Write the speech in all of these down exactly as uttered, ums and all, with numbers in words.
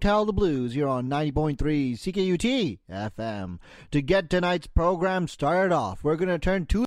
Tell the Blues here on ninety point three C K U T F M. To get tonight's program started off, we're going to turn to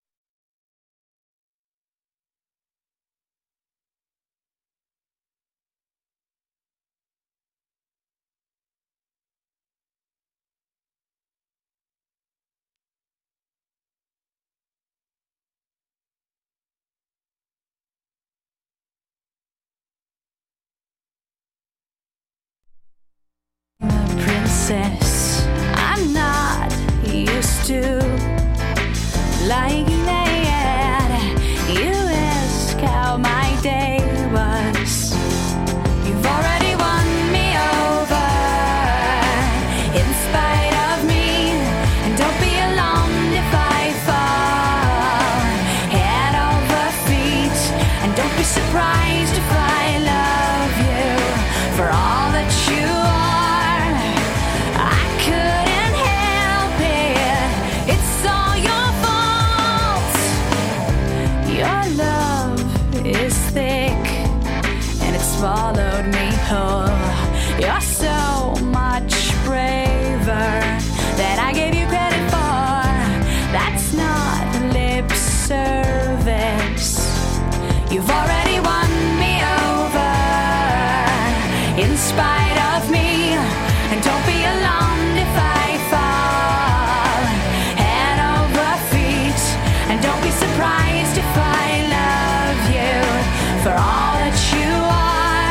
princess. I'm not used to lying there. You ask how my day was. You've already won me over in spite of me. And don't be alarmed if I fall head over feet. And don't be surprised if I love you for all that you are. Followed me whole. You're so much braver than I gave you credit for. That's not lip service. You've already won me over in spite of me. And don't be alarmed if I fall head over feet. And don't be surprised if I love you for all that you are.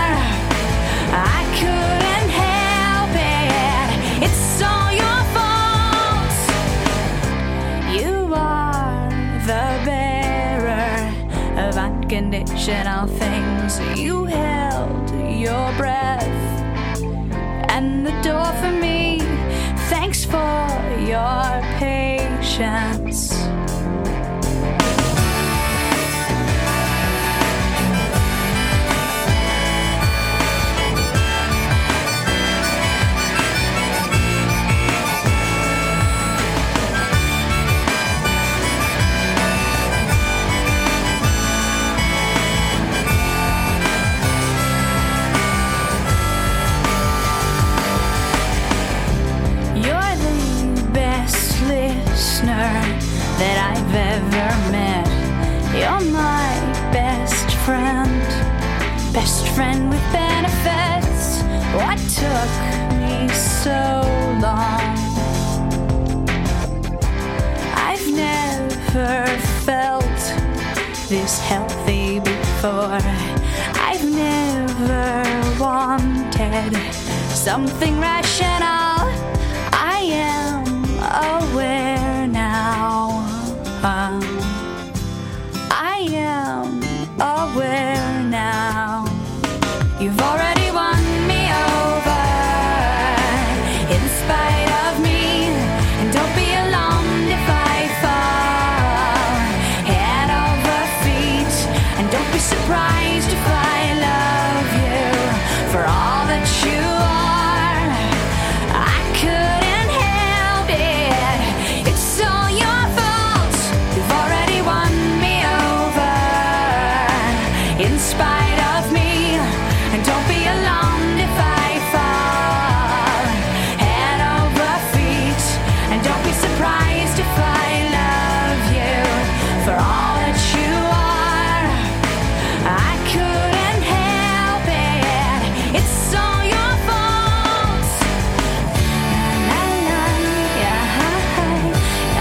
Unconditional things. You held your breath and the door for me. Thanks for your patience. That I've ever met. You're my best friend, best friend with benefits. What took me so long? I've never felt this healthy before. I've never wanted something rational. I am aware now. Um, I am aware now. You've already won me over in spite of me. And don't be alarmed if I fall head over feet. And don't be surprised if I love you for all that you are. I couldn't help it. It's all your fault. You've already won me over in spite of me. And don't be alarmed if I fall head over feet. And don't be surprised if I love you for all that you are. I couldn't help it. It's all your fault. La, la, yeah, yeah,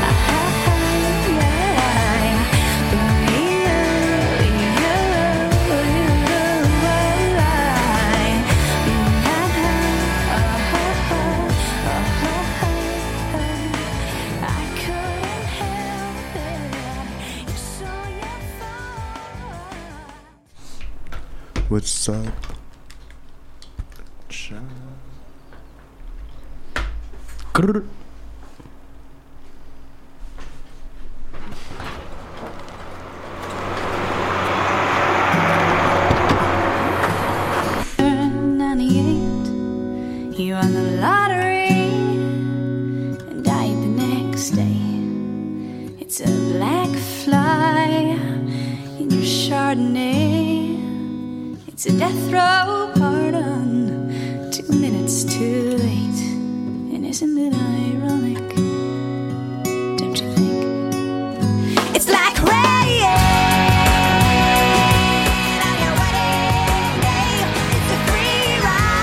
I couldn't help it. It's all your fault. What's up? Cha- Grr. ninety-eight, you won the lottery and died the next day. It's a black fly in your Chardonnay. It's a death row pardon, two minutes it's too late. And isn't it ironic? Don't you think? It's like rain on your wedding day. It's a free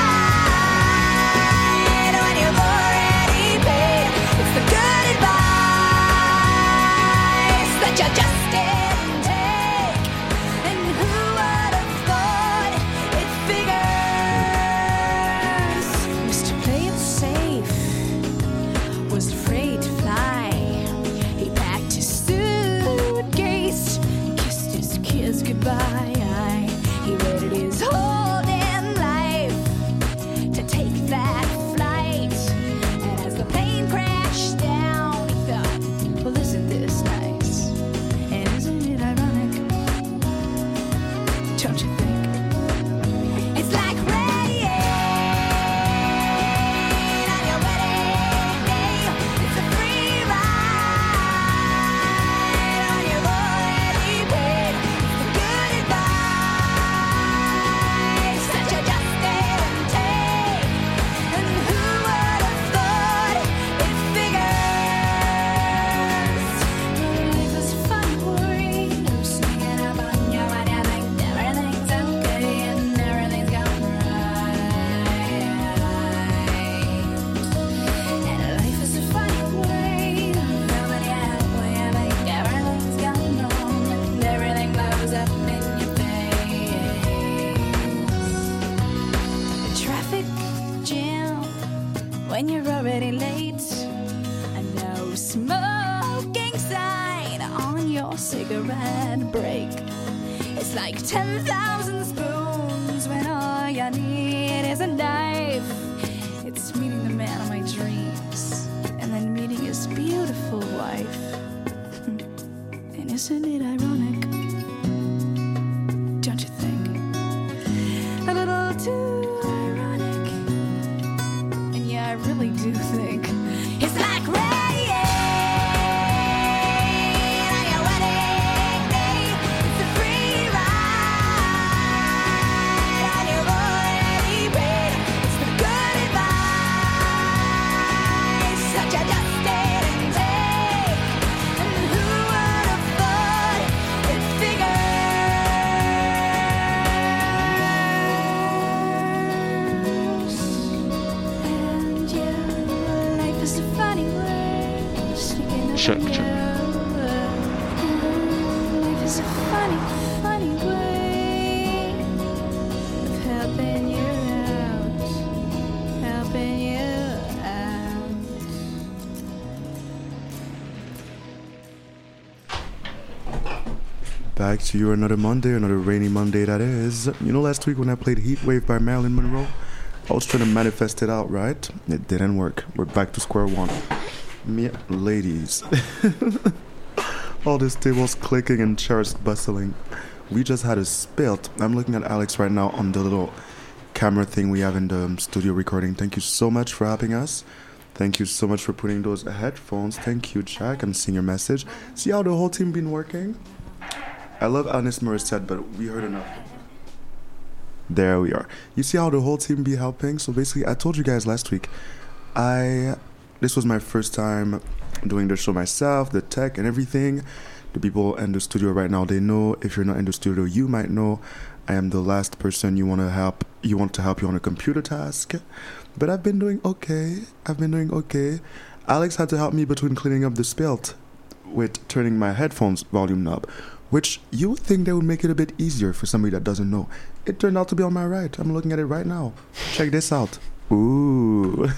ride when you've already paid. It's the good advice that you just didn't take. And who would have thought it figures? Mister Play It Safe was afraid to fly. He packed his suitcase, kissed his kids goodbye. He waited his whole damn life to take that flight. And as the plane crashed down, he thought, well, isn't this nice? And isn't it ironic? Don't you think? It's like rain on your wedding day. It's a free ride when you've already paid. It's the good advice that you just didn't take. And who would have thought it figures? Life is a funny worry. You're sneaking up on you and you think everything's okay and everything's going right. And life is a funny worry. Nobody halfway, I think everything's going wrong and everything blows up in your face. The traffic jam when you're already late. A no smoking sign on your cigarette break. It's like ten thousand spoons when all you need is a knife. It's meeting the man of my dreams and then meeting his beautiful wife. And isn't it ironic? Don't you think? A little too ironic. And yeah, I really do think it's like rain on your wedding day. It's a free ride and you've already paid. It's the good advice that you just didn't take. And who would have thought it figures? And yeah, life is a funny way. Sneaking up Check, on check. you. Life is a funny, funny way of helping you out, helping you out. Back to you another Monday, another rainy Monday that is. You know, last week when I played Heat Wave by Marilyn Monroe, I was trying to manifest it out, right? It didn't work. We're back to square one. Me, ladies. All these tables clicking and chairs bustling. We just had a spilt. I'm looking at Alex right now on the little camera thing we have in the um, studio recording. Thank you so much for helping us. Thank you so much for putting those headphones. Thank you, Jack. I'm seeing your message. See how the whole team been working? I love Alanis Morissette, but we heard enough. There we are. You see how the whole team be helping? So basically, I told you guys last week, I this was my first time doing the show myself, the tech and everything. The people in the studio right now, they know. If you're not in the studio, you might know. I am the last person you want to help. You want to help you on a computer task. But I've been doing okay. I've been doing okay. Alex had to help me between cleaning up the spilt with turning my headphones volume knob, which you would think that would make it a bit easier for somebody that doesn't know. It turned out to be on my right. I'm looking at it right now. Check this out. Ooh.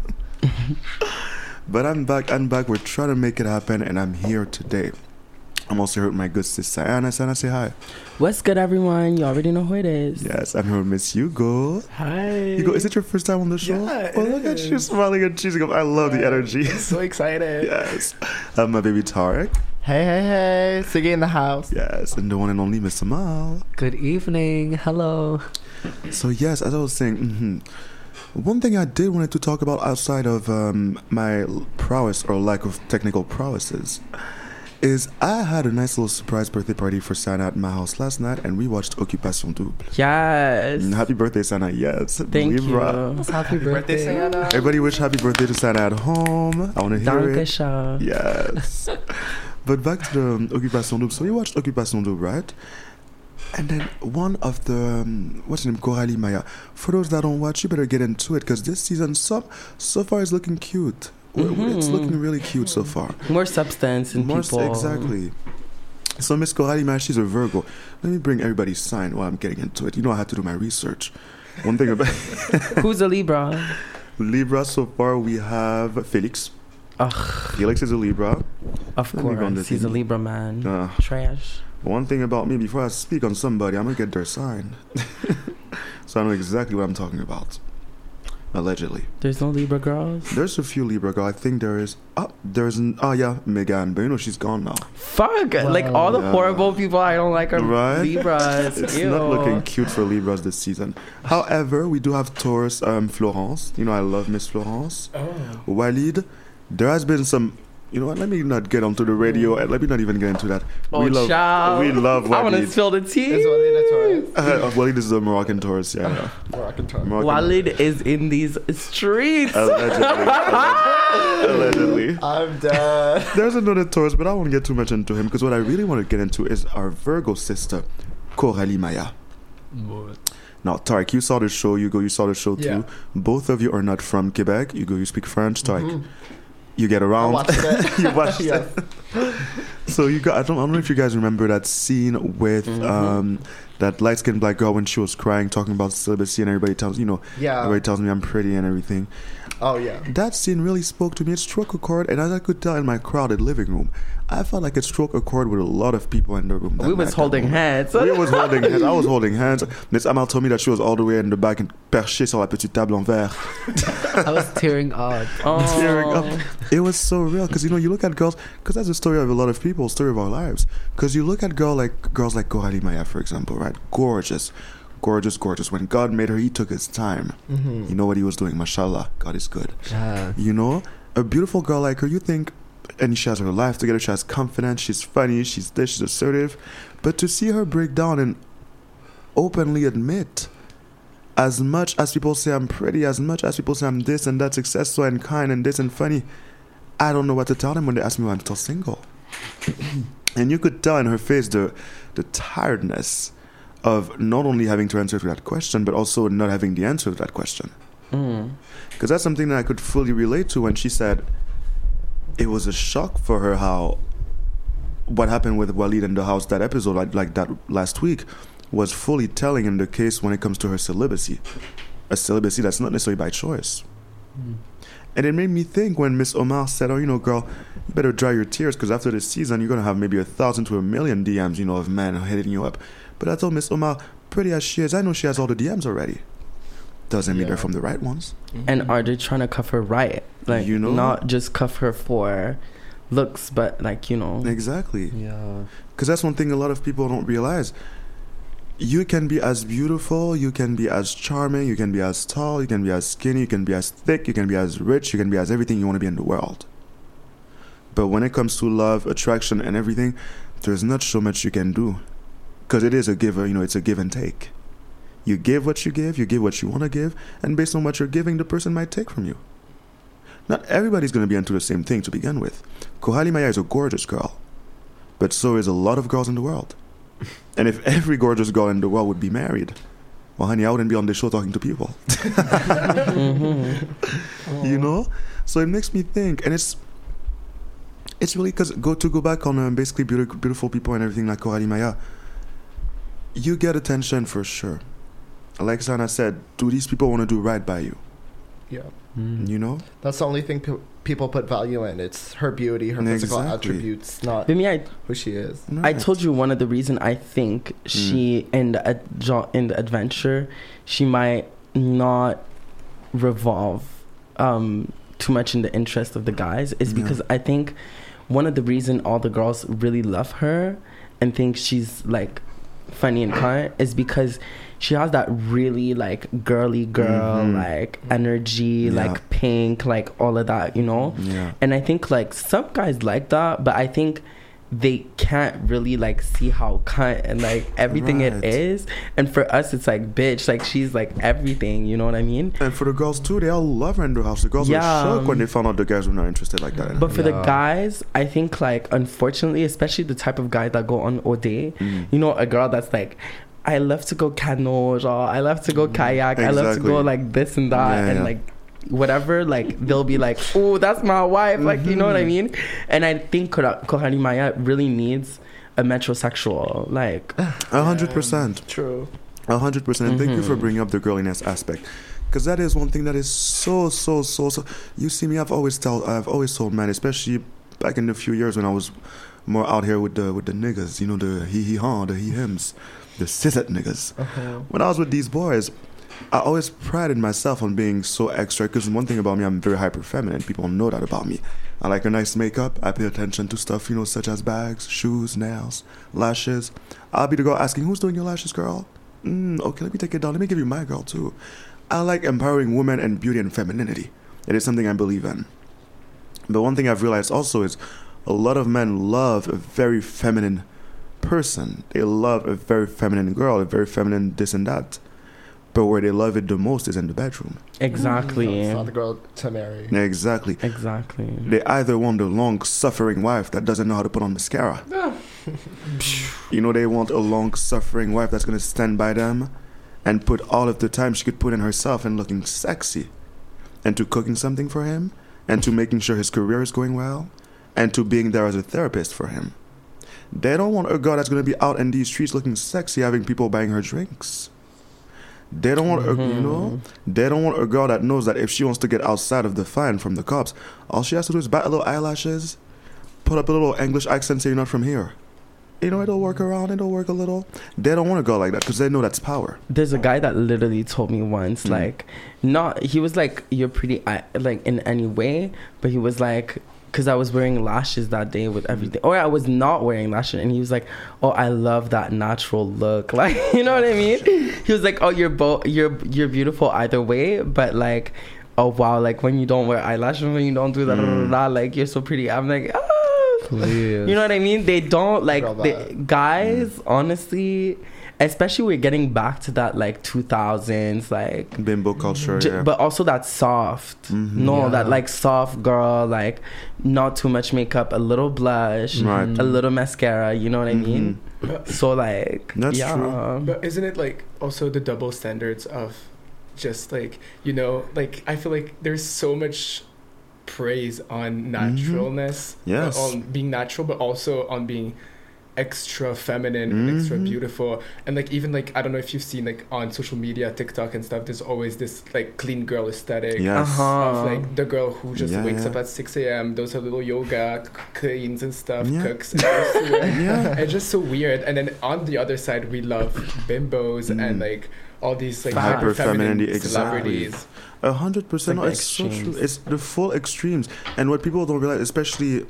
But I'm back. I'm back. We're trying to make it happen, and I'm here today. I'm also here with my good sister Anna. Anna, say hi. What's good, everyone? You already know who it is. Yes, I'm here with Miss Hugo. Hi. Hugo, is it your first time on the show? Yeah, oh, it look at is. you smiling and cheesing up. I love the energy. I'm so excited. Yes. Um, my baby Tarek. Hey, hey, hey. Siggy in the house. Yes. And the one and only Miss Amal. Good evening. Hello. So, yes, as I was saying, mm-hmm. one thing I did wanted to talk about outside of um, my prowess or lack of technical prowesses is I had a nice little surprise birthday party for Sana at my house last night, and we watched Occupation Double. Yes. Mm, Happy birthday, Sana. Yes. Thank Libra. you. Happy birthday, Sana. Everybody wish happy birthday to Sana at home. I want to hear Danke it. schön. Yes. But back to the um, Occupation Double. So we watched Occupation Double, right? And then one of the, um, what's her name, Coralie Maya. For those that don't watch, you better get into it, because this season so, so far is looking cute. Mm-hmm. It's looking really cute so far. More substance in More people. s- exactly. So Miss Coralie Maya, she's a Virgo. Let me bring everybody's sign while I'm getting into it. You know I had to do my research. One thing about Who's a Libra? Libra, so far we have Felix. Ugh, Felix is a Libra. of Let me go on course. the He's a thing. Libra man. Uh, Trash. One thing about me, before I speak on somebody, I'm going to get their sign. So I know exactly what I'm talking about. Allegedly. There's no Libra girls? There's a few Libra girls. I think there is. Oh, there's. An, oh, yeah, Megan. But you know, she's gone now. Fuck. Like all the Yeah. horrible people I don't like are Right? Libras. It's Ew. not looking cute for Libras this season. However, we do have Taurus, um, Florence. You know, I love Miss Florence. Oh. Walid. There has been some. You know what? Let me not get onto the radio and let me not even get into that. Oh, we love. child. We love I want to Walid. spill the tea. Is Walid a Taurus? Uh, Walid is a Moroccan Taurus. Yeah. Moroccan Taurus. Moroccan- Walid is in these streets. Allegedly. Allegedly. I'm dead. There's another Taurus, but I won't get too much into him because what I really want to get into is our Virgo sister, Coralie Maya. Now, Tarek, you saw the show. You go. You saw the show too. Yeah. Both of you are not from Quebec. You go. You speak French. Tarek, Mhm. you get I around. watched it. You watched Yes. it. So you got. I don't. I don't know if you guys remember that scene with Mhm. um that light skinned black girl when she was crying, talking about celibacy, and everybody tells you know Yeah. everybody tells me I'm pretty and everything. Oh, yeah. That scene really spoke to me. It struck a chord, and as I could tell in my crowded living room, I felt like it struck a chord with a lot of people in the room. that We night, was that holding moment. hands. We was holding hands. I was holding hands. Miss Amal told me that she was all the way in the back and perchée sur la petite table en verre. I was tearing up. Oh. Tearing up. It was so real because you know you look at girls because that's the story of a lot of people, story of our lives. Because you look at girl like girls like Coralie Maya, for example, right? Gorgeous, gorgeous, gorgeous. When God made her, He took His time. Mm-hmm. You know what He was doing. Mashallah, God is good. Yeah. You know, a beautiful girl like her, you think, and she has her life together, she has confidence, she's funny, she's this, she's assertive. But to see her break down and openly admit, as much as people say I'm pretty, as much as people say I'm this and that, successful and kind and this and funny, I don't know what to tell them when they ask me why I'm still single. And you could tell in her face the the tiredness of not only having to answer to that question, but also not having the answer to that question. Mm. Because that's something that I could fully relate to when she said it was a shock for her how what happened with Walid in the house, that episode, like, like that last week, was fully telling in the case when it comes to her celibacy. A celibacy that's not necessarily by choice. Mm. And it made me think when Miss Omar said, oh, you know, girl, you better dry your tears because after this season, you're going to have maybe a thousand to a million D Ms, you know, of men hitting you up. But I told Miss Omar, pretty as she is, I know she has all the D Ms already. Doesn't mean Yeah. they're from the right ones. And are they trying to cuff her right? Like, You know? not just cuff her for looks, but like, you know. Exactly. Yeah. Because that's one thing a lot of people don't realize. You can be as beautiful, you can be as charming, you can be as tall, you can be as skinny, you can be as thick, you can be as rich, you can be as everything you want to be in the world. But when it comes to love, attraction, and everything, there's not so much you can do. Because it is a give, you know, it's a give and take. You give what you give, you give what you want to give, and based on what you're giving, the person might take from you. Not everybody's going to be into the same thing to begin with. Coralie Maya is a gorgeous girl, but so is a lot of girls in the world. And if every gorgeous girl in the world would be married, well, honey, I wouldn't be on the show talking to people. Mm-hmm. You know? So it makes me think, and it's it's really because go to go back on um, basically beautiful, beautiful people and everything like Coralie Maya, you get attention for sure. Like Sana said, do these people want to do right by you? Yeah. Mm. You know? That's the only thing pe- people put value in. It's her beauty, her physical Exactly. attributes, not But me, I, who she is. I Right. told you one of the reason I think she in the ad- jo- in the adventure she might not revolve um, too much in the interest of the guys is Yeah. because I think one of the reason all the girls really love her and think she's like funny and kind is because she has that really like girly girl Mhm. like energy, Yeah. like pink, like all of that, you know. Yeah. And I think like some guys like that, but I think they can't really like see how cunt and like everything Right. it is. And for us, it's like, bitch, like she's like everything. You know what I mean? And for the girls too, they all love her in their house. The girls Yeah. were shocked when they found out the guys were not interested like that. But for the Yeah. guys, I think like unfortunately, especially the type of guy that go on O D, Mm. you know, a girl that's like, I love to go canoe, or I love to go kayak, I love to Exactly. go like this and that, Yeah, and yeah. like whatever, like they'll be like, oh, that's my wife, like you know what I mean? And I think Kora- Kohani Maya really needs a metrosexual, like A hundred percent. True. A hundred percent. And thank you for Mhm. bringing up the girliness aspect, because that is one thing that is so so so so. You see me, I've always tell, I've always told men, especially back in the few years when I was more out here with the with the niggas, you know, the he he ha, the he hims, the sisset niggas. Uh-huh. When I was with these boys, I always prided myself on being so extra, because one thing about me, I'm very hyper feminine. People know that about me. I like a nice makeup. I pay attention to stuff, you know, such as bags, shoes, nails, lashes. I'll be the girl asking, who's doing your lashes, girl? Mm, okay, let me take it down. Let me give you my girl, too. I like empowering women and beauty and femininity. It is something I believe in. But one thing I've realized also is a lot of men love a very feminine person. They love a very feminine girl, a very feminine this and that. But where they love it the most is in the bedroom. exactly, It's not the girl to marry. Exactly. exactly. They either want a long suffering wife that doesn't know how to put on mascara. You know, they want a long suffering wife that's going to stand by them and put all of the time she could put in herself and looking sexy, and to cooking something for him, and to making sure his career is going well, and to being there as a therapist for him. They don't want a girl that's going to be out in these streets looking sexy, having people buying her drinks. They don't want a, you know, they don't want a girl that knows that if she wants to get outside of the fine from the cops, all she has to do is bat a little eyelashes, put up a little English accent, say you're not from here. You know, it'll work around, it'll work a little. They don't want a girl like that because they know that's power. There's a guy that literally told me once, Mm. like, not, he was like, you're pretty, I- like, in any way, but he was like, because I was wearing lashes that day with everything, or I was not wearing lashes, and he was like, oh, I love that natural look, like, you know what I mean? He was like, oh, you're both, you're, you're beautiful either way, but like, oh wow, like when you don't wear eyelashes, when you don't do that, Mm. like, you're so pretty. I'm like, ah. Please. You know what I mean? They don't like Girl they, vibe. guys. Honestly, especially we're getting back to that like two thousands, like, Bimbo culture, j- yeah. but also that soft. Mhm. No, Yeah. that like soft girl, like not too much makeup, a little blush, Right. a little mascara. You know what I mean? But, So like, That's yeah. true. but isn't it like also the double standards of just like, you know, like I feel like there's so much praise on naturalness, Yes. on being natural, but also on being extra feminine, and extra Mhm. beautiful. And like even like I don't know if you've seen like on social media, TikTok and stuff, there's always this like clean girl aesthetic. Yes. Uh-huh. Of like the girl who just Yeah, wakes yeah. up at six a.m., does her little yoga, c- cleans and stuff, Yeah. cooks, and goes to work. Yeah. It's just so weird. And then on the other side, we love bimbos Mm. and like all these like Hyper hyper feminine femininity, exactly. celebrities. A hundred percent. It's No, like it's the so true. extremes. It's the full extremes. And what people don't realize, especially,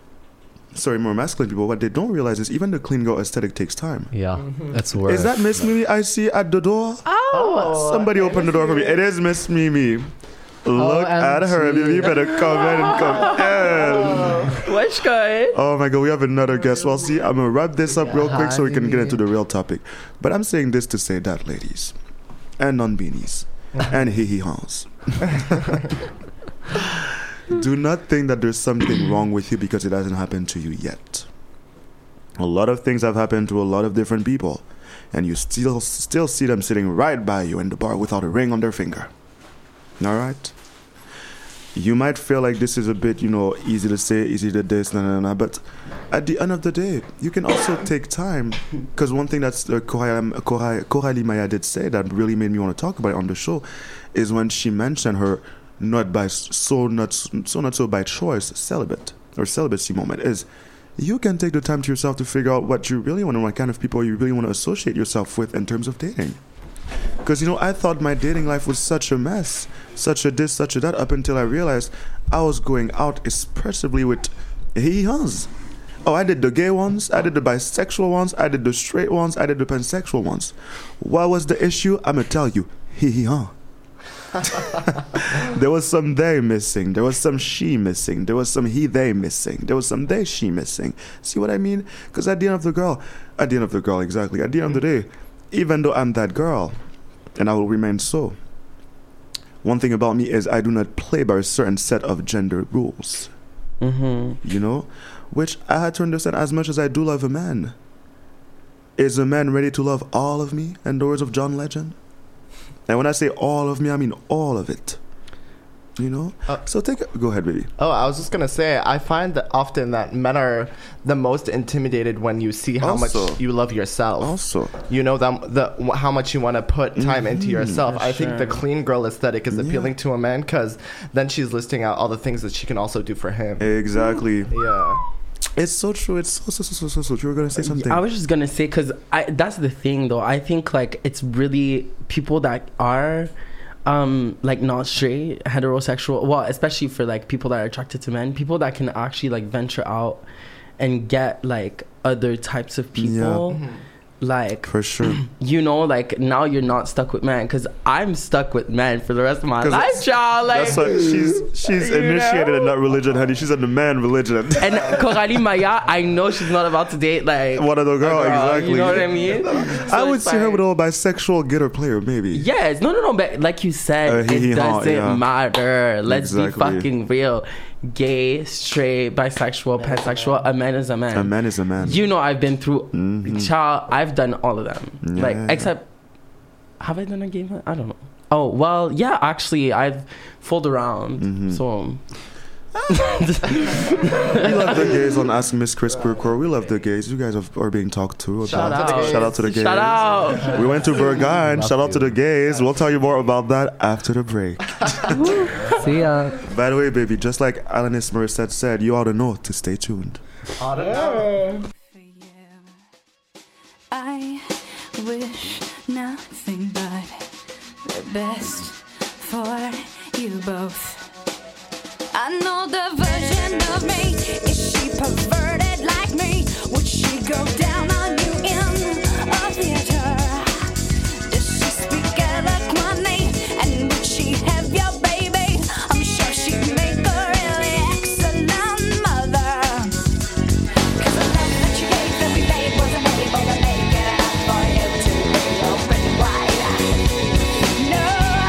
sorry, more masculine people, what they don't realize is even the clean girl aesthetic takes time. Yeah, Mhm. that's worse. Is that Miss Mimi I see at the door? Oh, Somebody open the door for me. It is Miss Mimi. Look at her, baby. You better come in and come in. what's good? Oh my god, we have another guest. Well, see, I'm gonna wrap this up real quick so we can get into the real topic. But I'm saying this to say that, ladies, and non-beanies, and hee-hee-haws, do not think that there's something wrong with you because it hasn't happened to you yet. A lot of things have happened to a lot of different people, and you still still see them sitting right by you in the bar without a ring on their finger. All right? You might feel like this is a bit, you know, easy to say, easy to this, nah, nah, nah, but at the end of the day, you can also take time, because one thing that's uh, Coralie Maya did say that really made me want to talk about it on the show is when she mentioned her not by so not so not so by choice celibate or celibacy moment is you can take the time to yourself to figure out what you really want and what kind of people you really want to associate yourself with in terms of dating. Because, you know, I thought my dating life was such a mess, such a this, such a that, up until I realized I was going out expressively with hee-haws. Oh, I did the gay ones, I did the bisexual ones, I did the straight ones, I did the pansexual ones. What was the issue? I'm going to tell you, hee-haw. There was some they missing. There was some she missing. There was some he they missing. There was some they she missing. See what I mean? Because at the end of the girl, at the end of the girl, exactly. At the end of the day, even though I'm that girl, and I will remain so. One thing about me is I do not play by a certain set of gender rules. Mm-hmm. You know, which I had to understand. As much as I do love a man, is a man ready to love all of me? In the words of John Legend. And when I say all of me, I mean all of it. You know? Uh, so take it. Go ahead, baby. Oh, I was just gonna say, I find that often that men are the most intimidated when you see how Also. much you love yourself. Also. You know them the wh- how much you want to put time into yourself. For I think the sure. clean girl aesthetic is Yeah. appealing to a man because then she's listing out all the things that she can also do for him. Exactly. Yeah. It's so true. It's so, so, so, so, so, so. You were going to say something. I was just gonna say, because I that's the thing though. I think like it's really people that are um like not straight, heterosexual, well, especially for like people that are attracted to men, people that can actually like venture out and get like other types of people. Mhm. Like, For sure. you know, like now you're not stuck with men, because I'm stuck with men for the rest of my 'Cause life, that's- child. Like, That's why she's she's you initiated know? in that religion, honey. She's in the man religion. and Coralie Maya, I know she's not about to date like One of the a girl, girl, exactly. You know what I mean? I So would it's see her like- with a bisexual getter player, maybe. Yes, no, no, no. But like you said, Uh, he- it he hot, doesn't yeah. matter. Let's be Exactly. fucking real. Gay, straight, bisexual, pansexual. A man is a man. A man is a man. You know, I've been through. Mhm. Child, I've done all of them. Yeah. Like, except, have I done a gay man? I don't know. Oh well, yeah. Actually, I've fooled around. Mhm. So. We love the gays on Ask Miss Chris Queercore. We love the gays. You guys are, are being talked to. Shout out to the Shout out to the gays. Shout out. We went to Berghain. Shout out to the gays. We'll tell you more about that after the break. See ya. By the way, baby, just like Alanis Morissette said, you ought to know to stay tuned. For you. I wish nothing but the best for you both. I know the version of me. Is she perverted like me? Would she go down on you in a theater? Does she speak eloquently? And would she have your baby? I'm sure she'd make a really excellent mother. 'Cause the love that you gave every day wasn't able to make it enough for you to be open wide. No.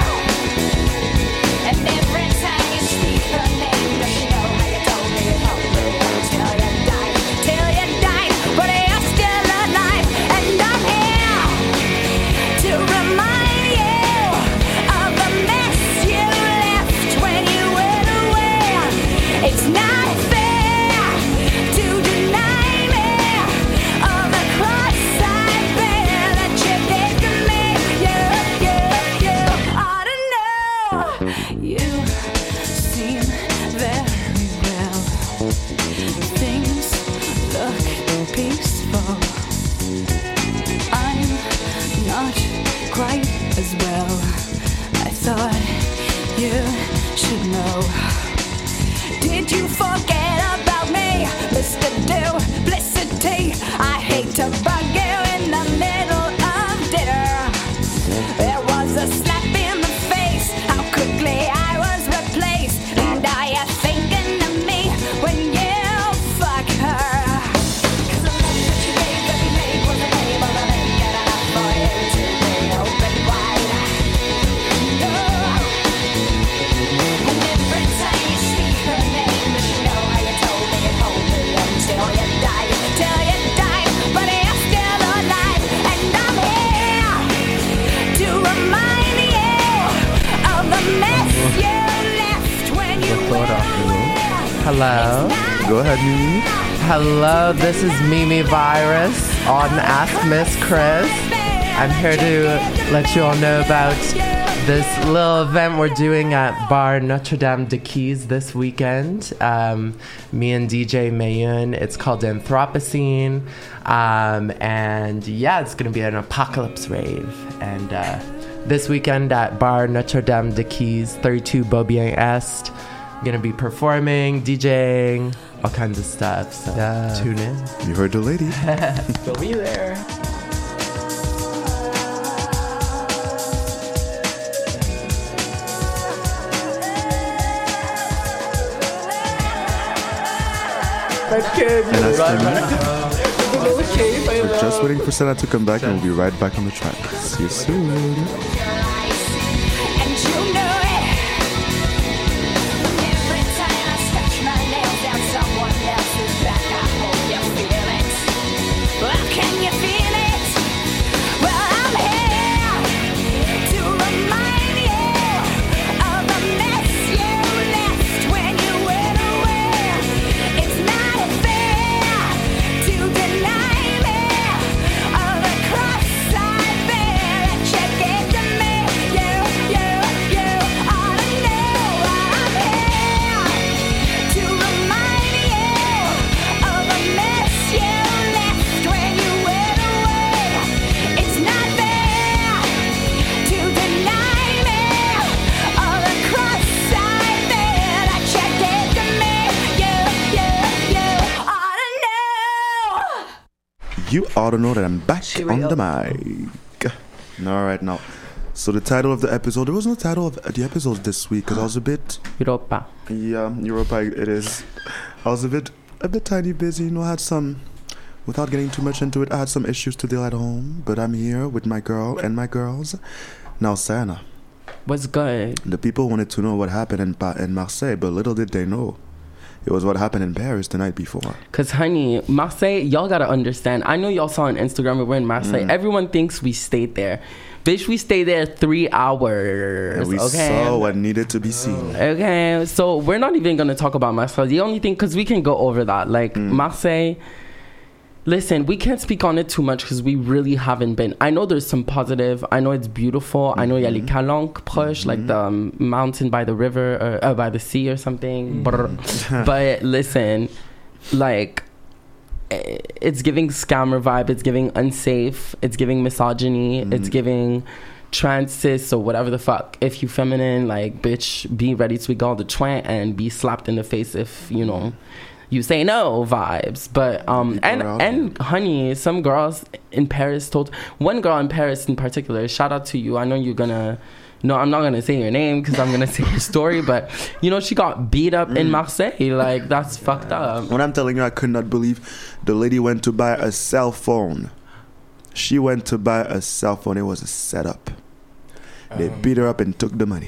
And every time you speak her name, does she know how you told me you told me until you died, till you died, but you're still alive, and I'm here to remind you of the mess you left when you went away. It's not fair to deny me of the cross I bear that you did to me. You, you, you ought to know. You seem very well. Things look peaceful. I'm not quite as well. I thought you should know. Did you forget about me, Mister Duplicity? I hate to bug you in the middle of dinner. There was a slap in the face, how quickly I was replaced. And are you thinking of me when you fuck her? 'Cause the love that you gave every day wasn't able to make it enough for you to be open wide. No. And every time you speak her name, does she know how you told me you told me until you died, till you died, but you're still alive, and I'm here to remind you of the mess you left when you went away. Hello. Go ahead, Mimi. Hello, this is Mimi Virus on Ask Miss Chris. I'm here to let you all know about this little event we're doing at Bar Notre Dame de Keys this weekend. Um, me and D J Mayun. It's called Anthropocene. Um, and yeah, it's going to be an apocalypse rave. And uh, this weekend at Bar Notre Dame de Keys, thirty-two Beaubien Est. Gonna be performing, DJing, all kinds of stuff. So Yeah. tune in. You heard the lady. We'll be there. redhead kid. And as Run, for me, run. The little cave I we're love. just waiting for Senna to come back, and we'll be right back on the track. See you soon. And you know it. Every time I stretch my nails down someone else's back, I hope you feel it. Well, can you feel it? Well, I'm here to remind you of the mess you left when you went away. It's not fair to deny me of the cross I bear that you gave to me. You, you, you ought to know I'm here to remind you of the mess you left when you went away. It's not fair to deny me of the cross I bear that you gave to me. You, you, you ought to know. You ought to know that I'm back Cheerio. on the mic. All right, now. So the title of the episode, there was no title of the episode this week because I was a bit, Europa. yeah, Europa, it is. I was a bit, a bit tiny busy. You know, I had some, without getting too much into it, I had some issues to deal at home. But I'm here with my girl and my girls. Now, Sana, What's good? the people wanted to know what happened in pa- in Marseille, but little did they know, it was what happened in Paris the night before. Cause honey, Marseille, y'all gotta understand. I know y'all saw on Instagram we were in Marseille. Mm. Everyone thinks we stayed there. Bitch, we stayed there three hours. And we okay. saw what needed to be seen. Okay, so we're not even gonna talk about Marseille. The only thing, cause we can go over that. Like Mm. Marseille. Listen, we can't speak on it too much because we really haven't been. I know there's some positive. I know it's beautiful. I know il y a les Calanques proches, like the um, mountain by the river or uh, by the sea or something. Brr. But listen, like, eh, it's giving scammer vibe. It's giving unsafe. It's giving misogyny. It's giving trans cis or whatever the fuck. If you feminine, like, bitch, be ready to be called a twant and be slapped in the face if, you know, you say no vibes. But um People and are out and honey, some girls in Paris told, one girl in Paris in particular, shout out to you, I know you're gonna, no, I'm not gonna say your name because I'm gonna say your story, but you know, she got beat up in Marseille. Like, that's fucked up. When I'm telling you, I could not believe the lady went to buy a cell phone. She went to buy a cell phone. It was a setup. They Um, beat her up and took the money.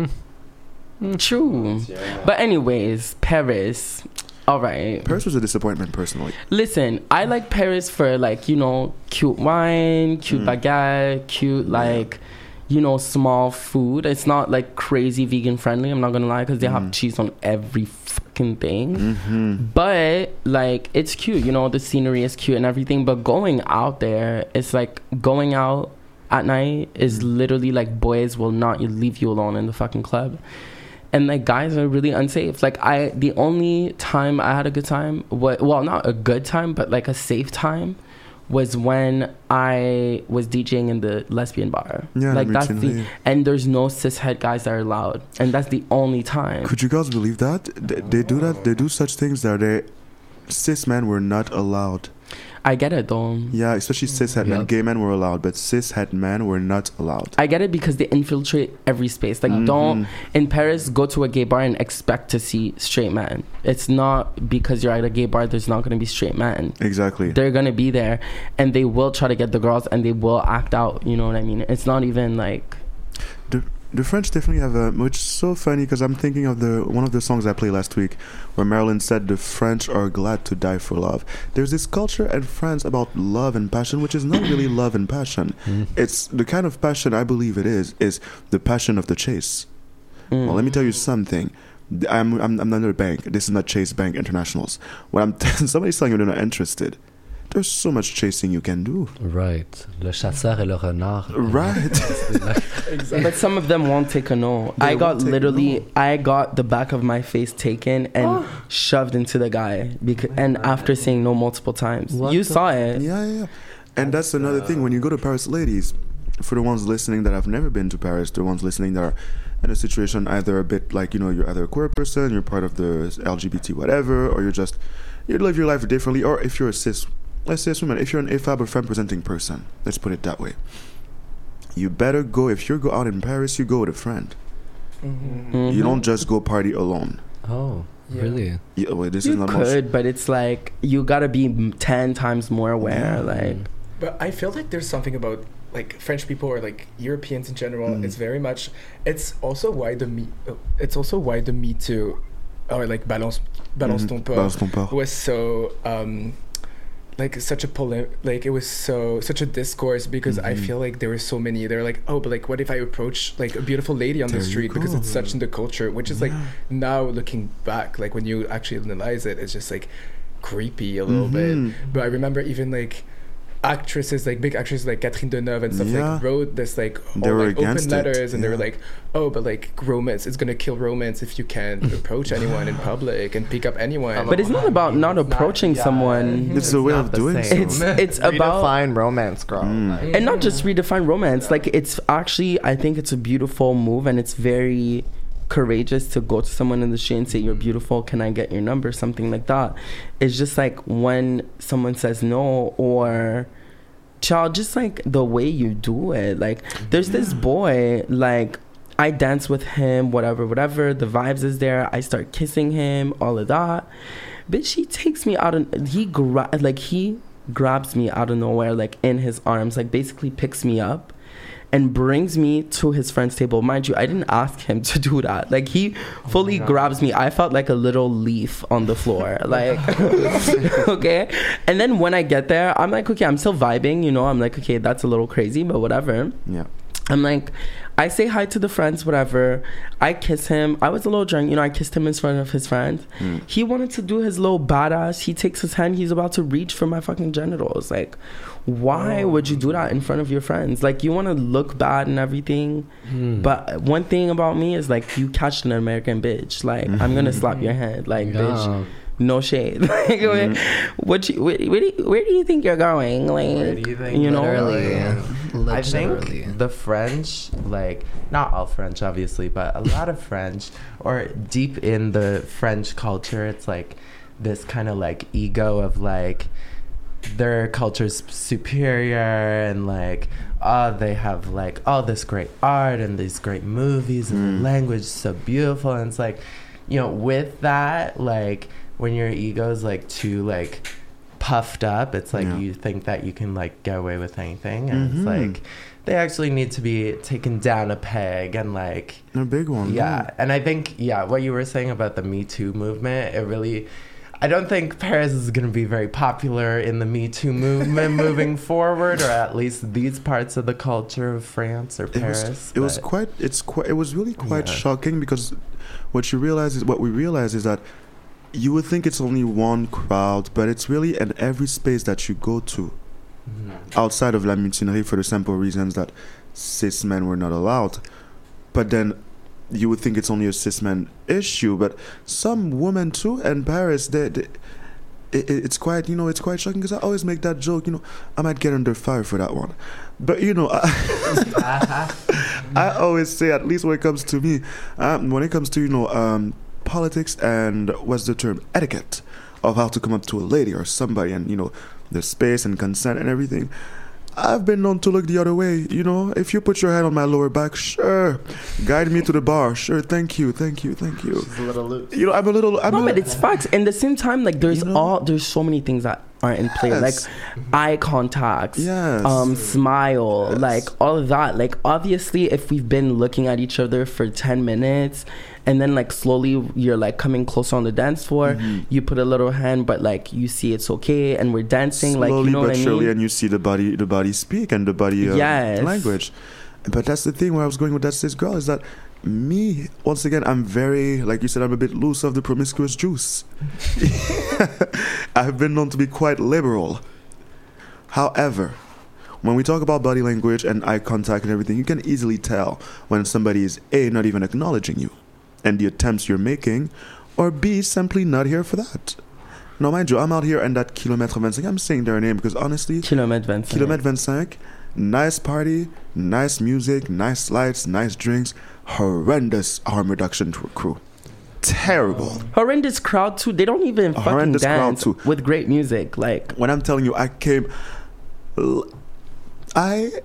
True. But anyways, Paris. All right. Paris was a disappointment, personally. Listen, I like Paris for, like, you know, cute wine, cute baguette, cute, like, you know, small food. It's not like crazy vegan friendly, I'm not gonna lie, because they have cheese on every fucking thing. Mm-hmm. But like, it's cute, you know, the scenery is cute and everything. But going out there, it's like going out at night is literally like, boys will not leave you alone in the fucking club. And like, guys are really unsafe. Like, I, the only time I had a good time, was, well, not a good time, but like a safe time, was when I was DJing in the lesbian bar. Yeah, like, that's originally. the, and there's no cishet guys that are allowed, and that's the only time. Could you guys believe that? They, they do that. They do such things that they, cis men were not allowed. I get it though. Yeah, especially cis het men. Yep. Gay men were allowed, but cis het men were not allowed. I get it because they infiltrate every space. Like, don't in Paris go to a gay bar and expect to see straight men. It's not because you're at a gay bar there's not going to be straight men. Exactly. They're going to be there, and they will try to get the girls, and they will act out. You know what I mean? It's not even like. The, the French definitely have a, which is so funny because I'm thinking of the one of the songs I played last week where Marilyn said the French are glad to die for love. There's this culture in France about love and passion, which is not really love and passion. It's the kind of passion I believe it is, is the passion of the chase. Mm. Well, let me tell you something. I'm I'm, I'm not a bank. This is not Chase Bank Internationals. When I'm t- somebody's telling you they're not interested, there's so much chasing you can do. Right. Le chasseur et le renard. Right. But some of them won't take a no. They I got won't take literally, no. I got the back of my face taken and shoved into the guy, because, and after saying no multiple times. What You the- saw it. Yeah, yeah, yeah. And that's another thing. When you go to Paris, ladies, for the ones listening that have never been to Paris, the ones listening that are in a situation either a bit like, you know, you're either a queer person, you're part of the L G B T whatever, or you're just, you live your life differently, or if you're a cis, a cis woman, if you're an A F A B or femme-presenting person, let's put it that way. You better go, if you go out in Paris, you go with a friend. Mhm. Mhm. You don't just go party alone. Oh, Yeah. really? really? Yeah, wait, this you is not could, much. but it's like you gotta be m- ten times more aware. Yeah. Like, But I feel like there's something about like French people or like Europeans in general. Mm. It's very much. It's also why the me. oh, It's also why the Me Too, or like balance balance Mhm. ton pas, Balance ton pas. was so um, like such a poly- like it was so such a discourse because I Mhm. feel like there were so many. They're like, oh, but like what if I approach like a beautiful lady on There the you street because go. it's such in the culture, which is like Yeah. now looking back, like when you actually analyze it, it's just like creepy a little Mhm. bit. But I remember even like actresses, like big actresses like Catherine Deneuve and stuff, Yeah. like wrote this like, They all, were like against open it, letters, and they were yeah. like, oh, but like romance is gonna kill romance if you can't approach anyone in public and pick up anyone. but it's not about not It's not- approaching yeah, someone. It's a way not of the doing same. so. It's it's about Redefine romance, girl. Mm. Like, and not just redefine romance. Like it's actually, I think it's a beautiful move, and it's very courageous to go to someone in the street and say, "You're beautiful. Can I get your number?" Something like that. It's just like when someone says no, or child, just like the way you do it. Like there's this boy, like I dance with him, whatever, whatever. The vibes is there. I start kissing him, all of that. Bitch, he takes me out and he gra- like he grabs me out of nowhere, like in his arms, like basically picks me up and brings me to his friend's table. Mind you, I didn't ask him to do that. Like he fully grabs me. I felt like a little leaf on the floor. Like, okay. And then when I get there, I'm like, okay, I'm still vibing, you know. I'm like, okay, that's a little crazy, but whatever. Yeah. I'm like, I say hi to the friends, whatever. I kiss him. I was a little drunk, you know. I kissed him in front of his friends. Mm. He wanted to do his little badass. He takes his hand. He's about to reach for my fucking genitals. Like, why Oh. would you do that in front of your friends? Like, you want to look bad and everything. Hmm. But one thing about me is like, you catch an American bitch, like I'm gonna slap your head, like bitch. Yeah. No shade. Like, where, what you, where, where, do you, where do you think you're going? Like, Where do you think? you know, Literally. I think Literally. the French, like, not all French, obviously, but a lot of French, or deep in the French culture, it's like this kind of like ego of like their culture's superior and like, oh, they have like all this great art and these great movies and Mm. the language is so beautiful. And it's like, you know, with that, like, when your ego is like too like puffed up, it's like Yeah. you think that you can like get away with anything, and Mhm. it's like they actually need to be taken down a peg and like A big one. yeah. And I think yeah, what you were saying about the Me Too movement, it really, I don't think Paris is going to be very popular in the Me Too movement moving forward, or at least these parts of the culture of France or It Paris. was, it was but- quite it's quite it was really quite Yeah. shocking, because what you realize is what we realize is that you would think it's only one crowd, but it's really in every space that you go to Mhm. outside of La Mutinerie, for the simple reasons that cis men were not allowed. But then you would think it's only a cis men issue, but some women too in Paris, they, they it, it- it's quite, you know, it's quite shocking, because I always make that joke, you know, I might get under fire for that one, but you know, I, I always say, at least when it comes to me, um, when it comes to, you know, um, politics and what's the term, etiquette of how to come up to a lady or somebody, and you know, the space and consent and everything, I've been known to look the other way. You know, if you put your hand on my lower back, sure, guide me to the bar, sure, thank you, thank you, thank you. She's a little loose. You know, I'm a little, I'm no, a but little, it's facts. And at the same time, like there's You know? all there's so many things that aren't in play, like Yes. eye contacts, Yes. um, smile, Yes. like all of that. Like obviously, if we've been looking at each other for ten minutes, and then like slowly you're like coming closer on the dance floor, Mhm. you put a little hand, but like you see it's okay, and we're dancing, slowly like you know but what I surely, mean. and you see the body, the body speak and the body uh, Yes. language. But that's the thing where I was going with that cis girl, is that me, once again, I'm very, like you said, I'm a bit loose of the promiscuous juice. I've been known to be quite liberal. However, when we talk about body language and eye contact and everything, you can easily tell when somebody is A, not even acknowledging you and the attempts you're making, or B, simply not here for that. Now, mind you, I'm out here in that Kilomètre twenty-five. I'm saying their name because honestly, Kilomètre twenty-five. Kilomètre twenty-five, nice party, nice music, nice lights, nice drinks, horrendous harm reduction to- crew. Terrible. Horrendous crowd too. They don't even A fucking horrendous crowd dance too. with great music. Like When I'm telling you, I came, l- I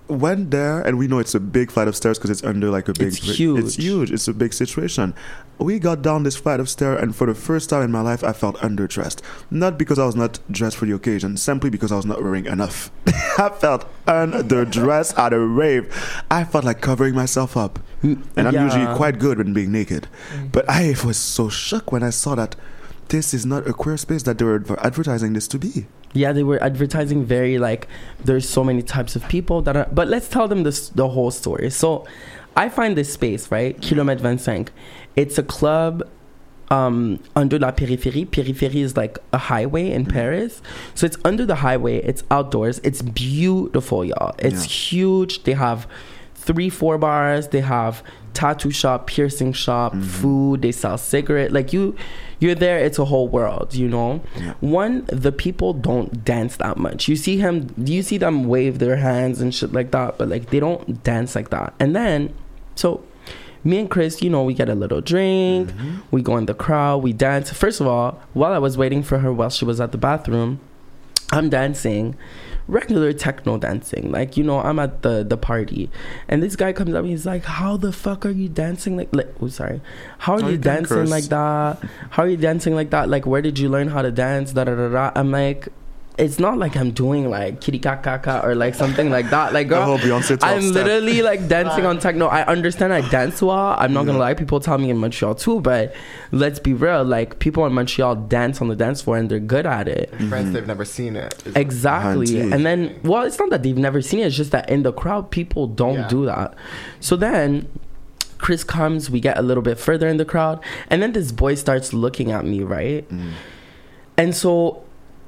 went there, and we know it's a big flight of stairs because it's under like a big. It's huge. It's huge. It's a big situation. We got down this flight of stairs, and for the first time in my life, I felt underdressed. Not because I was not dressed for the occasion, simply because I was not wearing enough. I felt underdressed at a rave. I felt like covering myself up, and I'm Yeah. usually quite good when being naked. Mm. But I was so shocked when I saw that this is not a queer space that they were advertising this to be. Yeah, they were advertising very like there's so many types of people that are. But let's tell them this the whole story. So, I find this space right, Kilomètre vingt-cinq. It's a club um, under la périphérie. Périphérie is like a highway in Paris. So it's under the highway. It's outdoors. It's beautiful, y'all. It's Yeah. huge. They have three, four bars. They have tattoo shop, piercing shop, Mhm. food. They sell cigarette. Like you, you're there. It's a whole world, you know. Yeah. One, the people don't dance that much. You see him. You see them wave their hands and shit like that, but like they don't dance like that. And then, so me and Chris, you know, we get a little drink. Mm-hmm. We go in the crowd. We dance. First of all, while I was waiting for her while she was at the bathroom, I'm dancing. Regular techno dancing, like, you know, I'm at the the party, and this guy comes up and he's like, how the fuck are you dancing like, like oh sorry how are Oh, you you can dancing curse. like that, how are you dancing like that, like where did you learn how to dance, da da da da. I'm like, it's not like I'm doing like kitty kaka or like something like that, like The girl, whole Beyonce twelve I'm step. literally like dancing on techno. I understand I dance well. I'm not gonna Yeah. lie. People tell me in Montreal too, but let's be real. Like people in Montreal dance on the dance floor and they're good at it. In France, they've never seen it. Is- Exactly. Indeed. And then, well, it's not that they've never seen it. It's just that in the crowd, people don't Yeah. do that. So then Chris comes, we get a little bit further in the crowd, and then this boy starts looking at me, right? Mm. And so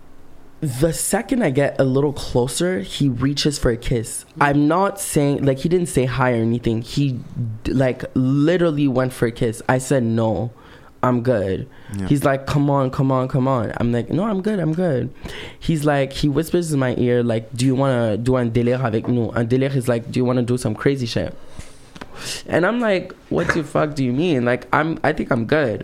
the second I get a little closer, he reaches for a kiss. I'm not saying, like, he didn't say hi or anything. He, like, literally went for a kiss. I said, no, I'm good. Yeah. He's like, come on, come on, come on. I'm like, no, I'm good, I'm good. He's like, he whispers in my ear, like, do you want to do un délire avec nous? Un délire is like, do you want to do some crazy shit? And I'm like, what the fuck do you mean? Like, I'm, I think I'm good.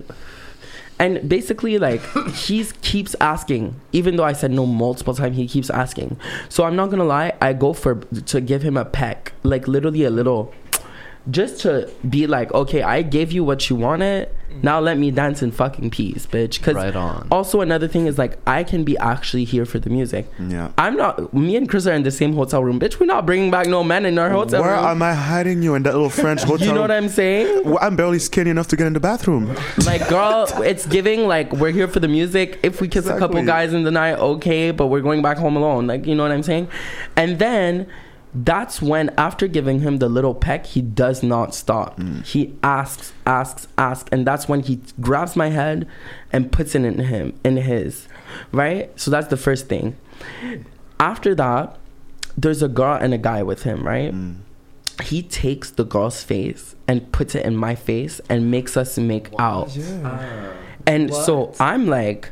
And basically, like, he keeps asking, even though I said no multiple times, he keeps asking. So I'm not gonna lie, I go for to give him a peck, like literally a little, just to be like, okay, I gave you what you wanted. Now let me dance in fucking peace, bitch. Because Right on. also another thing is like, I can be actually here for the music. Yeah. I'm not. Me and Chris are in the same hotel room, bitch. We're not bringing back no men in our hotel Where room. am I hiding you in that little French hotel? You know what I'm saying? Well, I'm barely skinny enough to get in the bathroom. Like, girl, it's giving like we're here for the music. If we kiss a couple Exactly. guys in the night, okay, but we're going back home alone. Like, you know what I'm saying? And then that's when, after giving him the little peck, he does not stop. He asks, asks, asks, and that's when he grabs my head and puts it in him, in his, right? So that's the first thing. After that, there's a girl and a guy with him, right? Mm. He takes the girl's face and puts it in my face and makes us make out. And so I'm like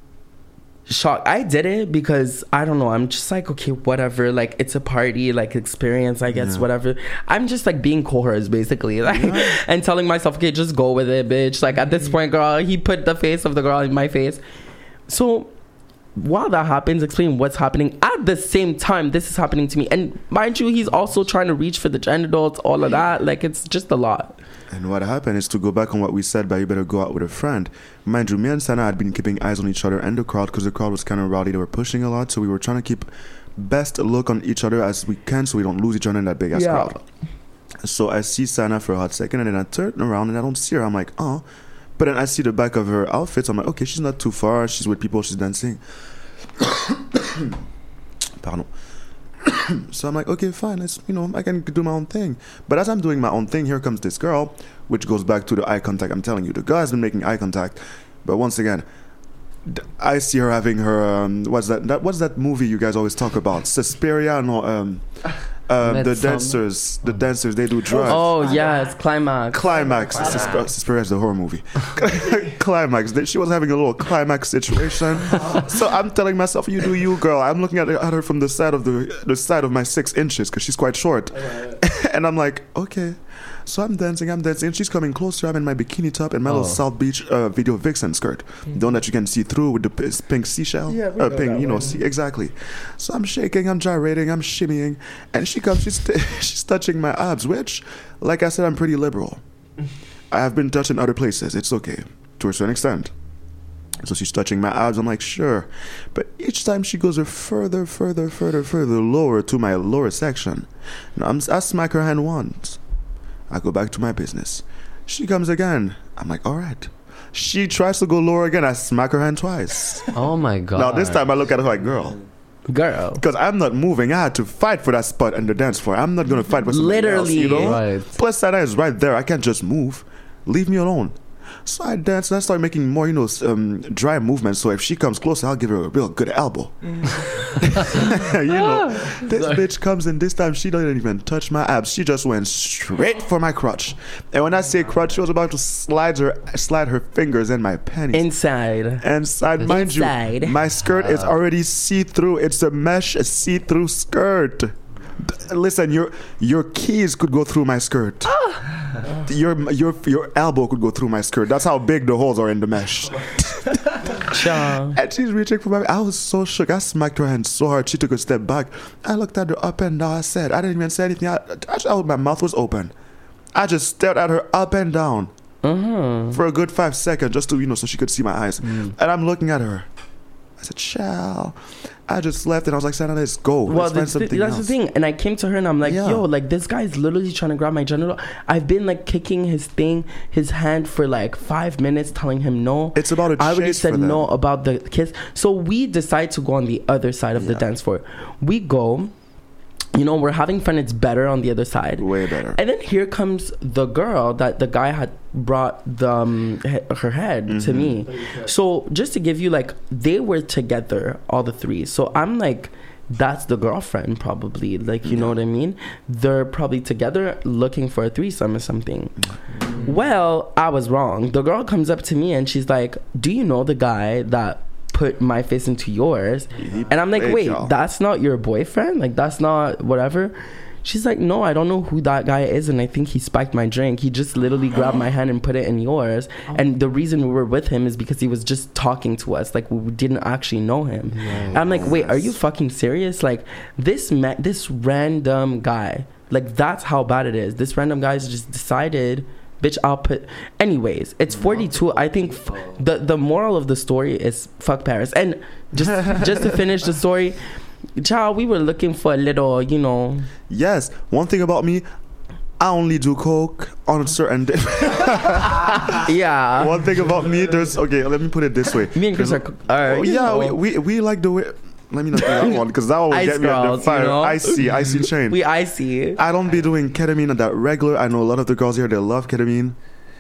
shocked. I did it because I don't know, I'm just like, okay, whatever, like it's a party, like experience, I guess. Yeah. Whatever. I'm just like being coerced basically, like, and telling myself, okay, just go with it, bitch. Like at this point, girl, he put the face of the girl in my face. So while that happens, explain what's happening at the same time this is happening to me. And mind you, he's also trying to reach for the genitals, all of that. Like, it's just a lot. And what happened is, to go back on what we said, but you better go out with a friend. Mind you, me and Sana had been keeping eyes on each other and the crowd, because the crowd was kind of rowdy. They were pushing a lot, so we were trying to keep best look on each other as we can, so we don't lose each other in that big ass Yeah. crowd. So I see Sana for a hot second, and then I turn around and I don't see her. I'm like, oh. But then I see the back of her outfit, so I'm like, okay, she's not too far. She's with people, she's dancing. Pardon. So I'm like, okay, fine, let's, you know, I can do my own thing. But as I'm doing my own thing, here comes this girl, which goes back to the eye contact. I'm telling you, the girl has been making eye contact, but once again, d- I see her having her um, what's that? That what's that movie you guys always talk about? Suspiria, no, um, um, the Midsummer. dancers, the dancers, they do drugs. Oh, yes, climax. Climax. Susp- Suspiria is the horror movie. Climax. Then she was having a little climax situation. So I'm telling myself, you do you, girl. I'm looking at her, at her from the side of the the side of my six inches because she's quite short. And I'm like, okay. So I'm dancing, I'm dancing, and she's coming closer. I'm in my bikini top and my Oh. little South Beach uh, video vixen skirt, the one that you can see through with the p- pink seashell. Yeah, we uh, know pink, that you know, one. see, exactly. So I'm shaking, I'm gyrating, I'm shimmying, and she comes, she's, t- she's touching my abs, which, like I said, I'm pretty liberal. I have been touching other places. It's okay, to a certain extent. So she's touching my abs. I'm like, sure. But each time she goes further, further, further, further lower to my lower section. Now I'm, I smack her hand once. I go back to my business. She comes again. I'm like, all right. She tries to go lower again. I smack her hand twice. Oh my god. Now this time I look at her like, girl. Girl. Because I'm not moving. I had to fight for that spot in the dance floor. I'm not going to fight with somebody else, Literally. you know? Right. Plus, that is right there. I can't just move. Leave me alone. So I dance and I start making more, you know, um, dry movements. So if she comes closer, I'll give her a real good elbow. you know, this bitch comes in this time. She doesn't even touch my abs. She just went straight for my crotch. And when I say crotch, she was about to slide her slide her fingers in my panties. Inside. Inside, mind Inside. you, my skirt is already see-through. It's a mesh see-through skirt. D- Listen, your your keys could go through my skirt. Your your your elbow could go through my skirt. That's how big the holes are in the mesh. Cha. And she's reaching for my. I was so shook. I smacked her hand so hard. She took a step back. I looked at her up and down. I said, I didn't even say anything. I, I, I my mouth was open. I just stared at her up and down Mm-hmm. for a good five seconds, just to you know, so she could see my eyes. And I'm looking at her. I said, "Shall." I just left and I was like, "Santa, let's go. Well, Let's find that's, the, something that's else." the thing. And I came to her and I'm like, Yeah. yo, like this guy's literally trying to grab my genital. I've been like kicking his thing, his hand for like five minutes, telling him no. It's about a I already chase said for them. no about the kiss. So we decide to go on the other side of the Yeah. dance floor. We go, you know, we're having fun. It's better on the other side. Way better. And then here comes the girl that the guy had brought the, um, he- her head to Mm-hmm. me. So just to give you like, they were together, all the three. So I'm like, that's the girlfriend probably. Like, you know what I mean? They're probably together looking for a threesome or something. Well, I was wrong. The girl comes up to me and she's like, do you know the guy that put my face into yours? He And I'm like, played wait, y'all. that's not your boyfriend? Like, that's not whatever? She's like, no, I don't know who that guy is, and I think he spiked my drink. He just literally grabbed my hand and put it in yours. And the reason we were with him is because he was just talking to us. Like, we didn't actually know him. And I'm like, wait, are you fucking serious? Like, this ma- this random guy, like, that's how bad it is. This random guy's just decided, bitch, I'll put... Anyways, it's forty-two. I think f- the, the moral of the story is fuck Paris. And just just to finish the story... Child, we were looking for a little, you know. Yes. One thing about me, I only do coke on certain days. Yeah. One thing about me, there's okay. Let me put it this way. Me and Chris are. are Oh, you yeah, we, know, we we like the way. Let me not do that one because that one will Ice get me under girls, you fire. know? Icy, icy chain. we icy. I don't be doing ketamine at that regular. I know a lot of the girls here, they love ketamine.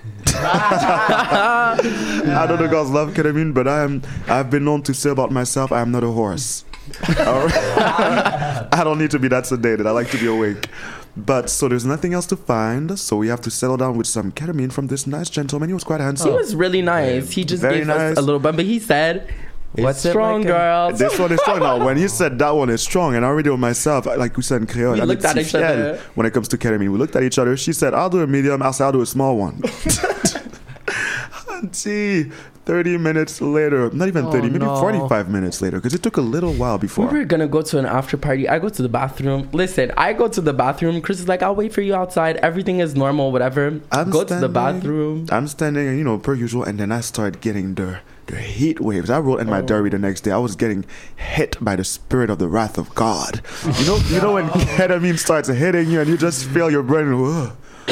I know the girls love ketamine, but I am. I've been known to say about myself, I am not a horse. Alright? I don't need to be that sedated. I like to be awake. But so there's nothing else to find. So we have to settle down with some ketamine from this nice gentleman. He was quite handsome. He was really nice. He just Very gave nice. us a little bit, but he said, "It's What's it strong, like a- girls." This one is strong now. When he said that one is strong, and I already on myself, like we said in Creole, We I looked mean, at each Fiel, other. when it comes to ketamine. We looked at each other. She said, I'll do a medium. I said, I'll do a small one. Auntie, thirty minutes later, not even Oh, thirty, maybe no. forty-five minutes later, because it took a little while We before. were gonna go to an after party. I go to the bathroom. Listen, I go to the bathroom. Chris is like, "I'll wait for you outside. Everything is normal, whatever." I'm go to the standing- bathroom. I'm standing, and you know, per usual, and then I started getting the the heat waves. I wrote in my Oh. diary the next day. I was getting hit by the spirit of the wrath of God. You know, you know when ketamine starts hitting you, and you just feel your brain. Whoa.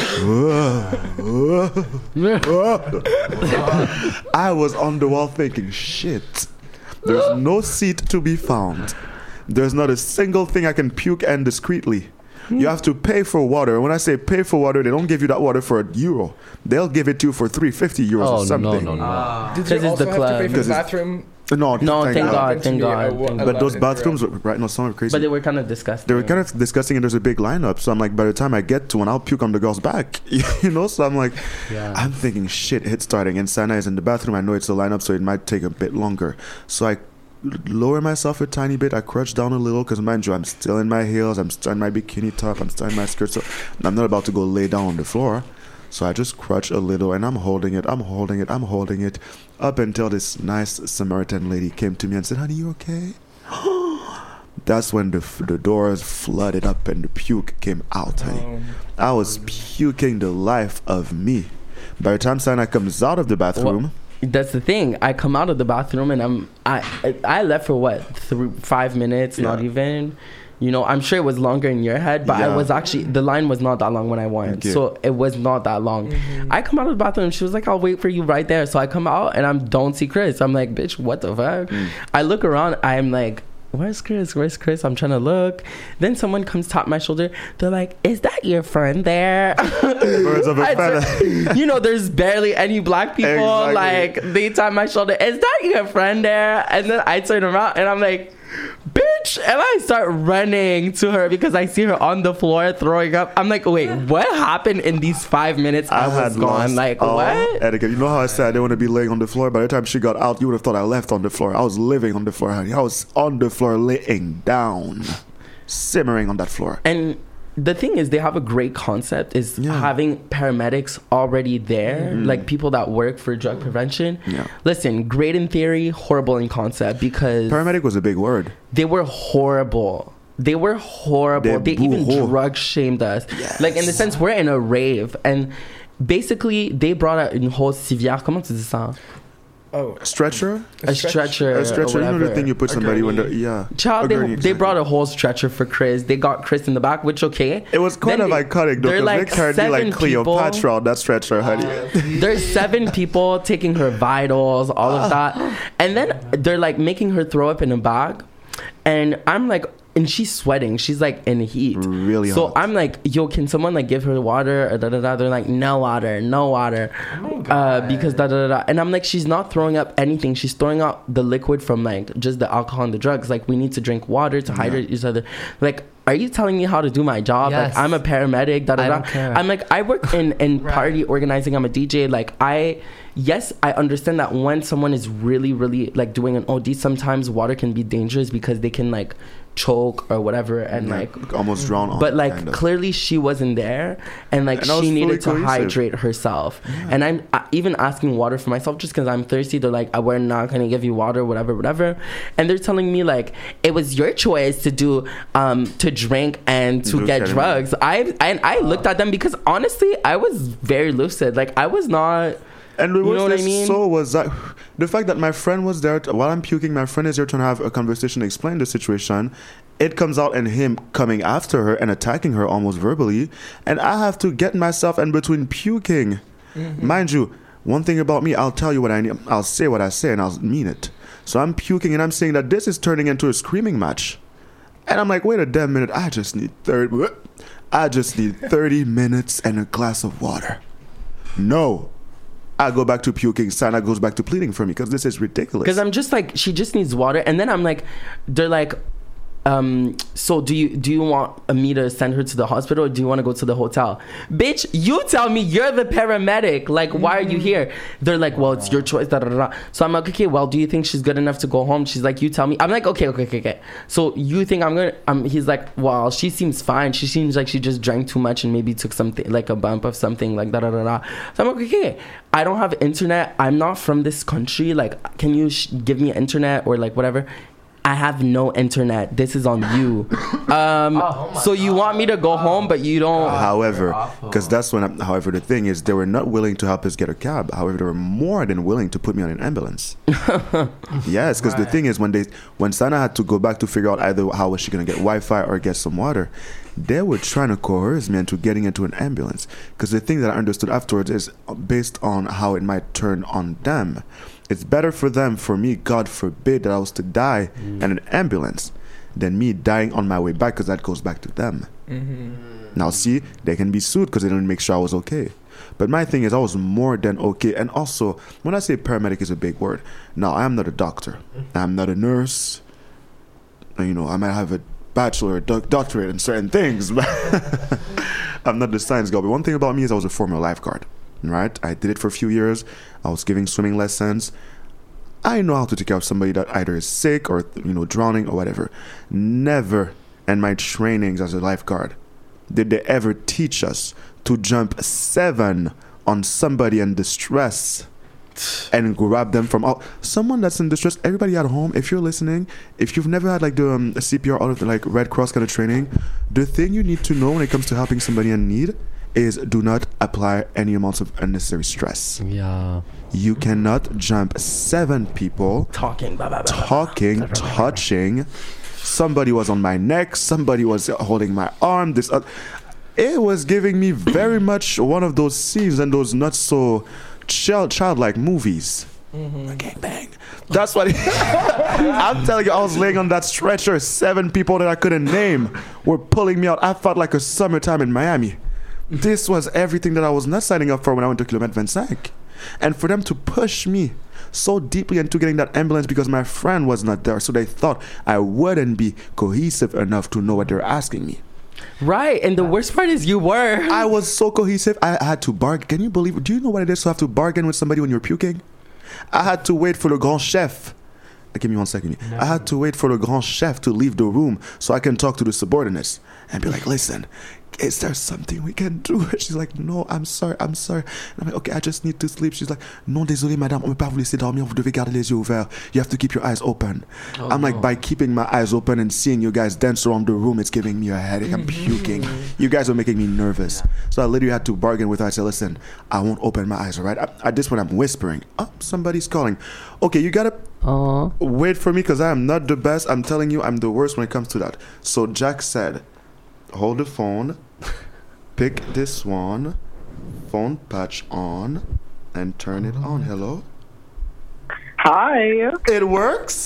I was on the wall thinking, shit, there's no seat to be found. There's not a single thing I can puke and discreetly. You have to pay for water. When I say pay for water, they don't give you that water for a euro. They'll give it to you for three fifty euros Oh, or no, something. no, no. Did Because you it's also the have to club. pay for Because the it's- bathroom? No, No, thank That God, happened to thank me a God, wa- thank a But lot those in bathrooms, Europe. were, right now, some are crazy. But they were kind of disgusting. They were kind of disgusting, and there's a big lineup. So I'm like, by the time I get to one, I'll puke on the girl's back. You know? So I'm like, Yeah. I'm thinking, shit, it's starting. And Sana is in the bathroom. I know it's a lineup, so it might take a bit longer. So I lower myself a tiny bit. I crouch down a little because, mind you, I'm still in my heels. I'm still in my bikini top. I'm still in my skirt. So I'm not about to go lay down on the floor. So I just crouch a little and I'm holding it. I'm holding it. I'm holding it up until this nice Samaritan lady came to me and said, honey, you okay? That's when the the doors flooded up and the puke came out, honey. Um, I was puking the life of me. By the time Sana comes out of the bathroom... Well, that's the thing. I come out of the bathroom and I'm I I left for what three, five minutes, Yeah. not even. You know, I'm sure it was longer in your head, but Yeah. I was actually the line was not that long when I went, Okay. so it was not that long. mhm. I come out of the bathroom. She was like, "I'll wait for you right there." So I come out and I don't see Chris. I'm like, "Bitch, what the fuck?" Mm. I look around. I'm like, "Where's Chris? Where's Chris?" I'm trying to look. Then someone comes tap my shoulder. They're like, "Is that your friend there?" Birds of a I feather. turn- you know, there's barely any black people. Exactly. Like they tap my shoulder. Is that your friend there? And then I turn around and I'm like, bitch, and I start running to her because I see her on the floor throwing up. I'm like, wait, what happened in these five minutes? I, I was had gone. lost Like all what? etiquette. You know how I said I didn't want to be laying on the floor? By the time she got out, you would have thought I left on the floor. I was living on the floor, honey. I was on the floor laying down, simmering on that floor. And the thing is, they have a great concept is Yeah. having paramedics already there, Mhm. like people that work for drug prevention. Yeah. Listen, great in theory, horrible in concept because Paramedic was a big word. they were horrible. They were horrible. They They, even boo-hoo. drug shamed us. Like in the sense, we're in a rave and basically they brought out une hausse civière. Comment tu dis ça? Oh, Stretcher? A stretcher. A stretcher. or You know the whatever. thing you put A somebody when gurney. the yeah. Child, A they, gurney, they exactly. brought a whole stretcher for Chris. They got Chris in the back, which okay. It was kind Then of they- iconic though, they're because like they carried me like seven Cleopatra on that stretcher, honey. There's seven people taking her vitals, all of that. And then they're like making her throw up in a bag. And I'm like, and she's sweating. She's like in heat. Really So hot. I'm like, yo, can someone like give her water? Or da, da, da. They're like, no water, no water. Uh, because da, da, da, da. And I'm like, she's not throwing up anything. She's throwing out the liquid from like just the alcohol and the drugs. Like we need to drink water to hydrate each other. Like, are you telling me how to do my job? Yes. Like I'm a paramedic. Da, da, I da. don't care. I'm like, I work in, in Right. party organizing. I'm a D J. Like I, yes, I understand that when someone is really, really like doing an O D, sometimes water can be dangerous because they can like choke or whatever and Yeah, like almost drown on. but like kind of. clearly she wasn't there and like And I was she needed to fully cohesive. hydrate herself and I'm uh, even asking water for myself just because I'm thirsty. They're like, we're not gonna give you water, whatever whatever, and they're telling me like it was your choice to do um to drink and to Look get at him. drugs. I and I looked at them because honestly I was very lucid. Like I was not. And You what know what I they mean? saw was that the fact that my friend was there t- while I'm puking, my friend is there trying to have a conversation, explain the situation. It comes out in him coming after her and attacking her almost verbally, and I have to get myself in between puking. Mm-hmm. Mind you, one thing about me, I'll tell you what I need. I'll say what I say, and I'll mean it. So I'm puking, and I'm saying that this is turning into a screaming match, and I'm like, wait a damn minute, I just need thirty. I just need thirty minutes and a glass of water. No. I go back to puking. Sana goes back to pleading for me because this is ridiculous. Because I'm just like, she just needs water. And then I'm like, they're like, um, so do you do you want me to send her to the hospital or do you want to go to the hotel? Bitch, you tell me, you're the paramedic. Like, why are you here? They're like, well, it's your choice. Da, da, da, da. So I'm like, okay, well, do you think she's good enough to go home? She's like, you tell me. I'm like, okay, okay, okay, okay. So you think I'm gonna? Um, he's like, well, she seems fine. She seems like she just drank too much and maybe took something like a bump of something like da da da da. So I'm like, okay, I don't have internet. I'm not from this country. Like, can you sh- give me internet or like whatever? I have no internet. This is on you. Um, Oh my so you want me to go home, but you don't. However, awful. because that's when, I, however, the thing is, they were not willing to help us get a cab. However, they were more than willing to put me on an ambulance. Yes, because the Right. thing is, when they, when Sana had to go back to figure out either how was she gonna get Wi-Fi or get some water, they were trying to coerce me into getting into an ambulance. Because the thing that I understood afterwards is based on how it might turn on them. It's better for them, for me, God forbid, that I was to die in an ambulance than me dying on my way back, because that goes back to them. Mm-hmm. Now, see, they can be sued because they didn't make sure I was okay. But my thing is, I was more than okay. And also, when I say paramedic is a big word, now, I am not a doctor. I'm not a nurse. And, you know, I might have a bachelor, doc- doctorate in certain things, but I'm not the science guy. But one thing about me is I was a former lifeguard, right? I did it for a few years. I was giving swimming lessons. I know how to take care of somebody that either is sick or, you know, drowning or whatever. Never in my trainings as a lifeguard did they ever teach us to jump seven on somebody in distress and grab them from all someone that's in distress. Everybody at home, if you're listening, if you've never had like the um, C P R or the like Red Cross kind of training, the thing you need to know when it comes to helping somebody in need is do not apply any amounts of unnecessary stress. Yeah. You cannot jump seven people Talking, blah, blah, blah, blah. talking, touching. Somebody was on my neck. Somebody was holding my arm. This, uh, it was giving me very much one of those scenes and those not so child childlike movies. Mm-hmm. Gang bang. That's what. It, I'm telling you, I was laying on that stretcher. Seven people that I couldn't name were pulling me out. I felt like a summertime in Miami. This was everything that I was not signing up for when I went to Kilomètre twenty-five. And for them to push me so deeply into getting that ambulance because my friend was not there, so they thought I wouldn't be cohesive enough to know what they're asking me. Right, and the worst part is you were. I was so cohesive, I had to bargain. Can you believe it? Do you know what it is to have to bargain with somebody when you're puking? I had to wait for le grand chef. Give me one second. No. I had to wait for le grand chef to leave the room so I can talk to the subordinates and be like, listen, is there something we can do? She's like, no, I'm sorry, I'm sorry. And I'm like, okay, I just need to sleep. She's like, non, désolé, madame, on ne peut pas vous laisser dormir, vous devez garder les yeux ouverts. You have to keep your eyes open. Oh, I'm like, no. By keeping my eyes open and seeing you guys dance around the room, it's giving me a headache. I'm puking. You guys are making me nervous. So I literally had to bargain with her. I said, listen, I won't open my eyes, all right? At this point, I'm whispering. Oh, somebody's calling. Okay, you gotta uh-huh. wait for me because I am not the best. I'm telling you, I'm the worst when it comes to that. So Jack said, hold the phone, pick this one, phone patch on, and turn it on. Hello? Hi. It works?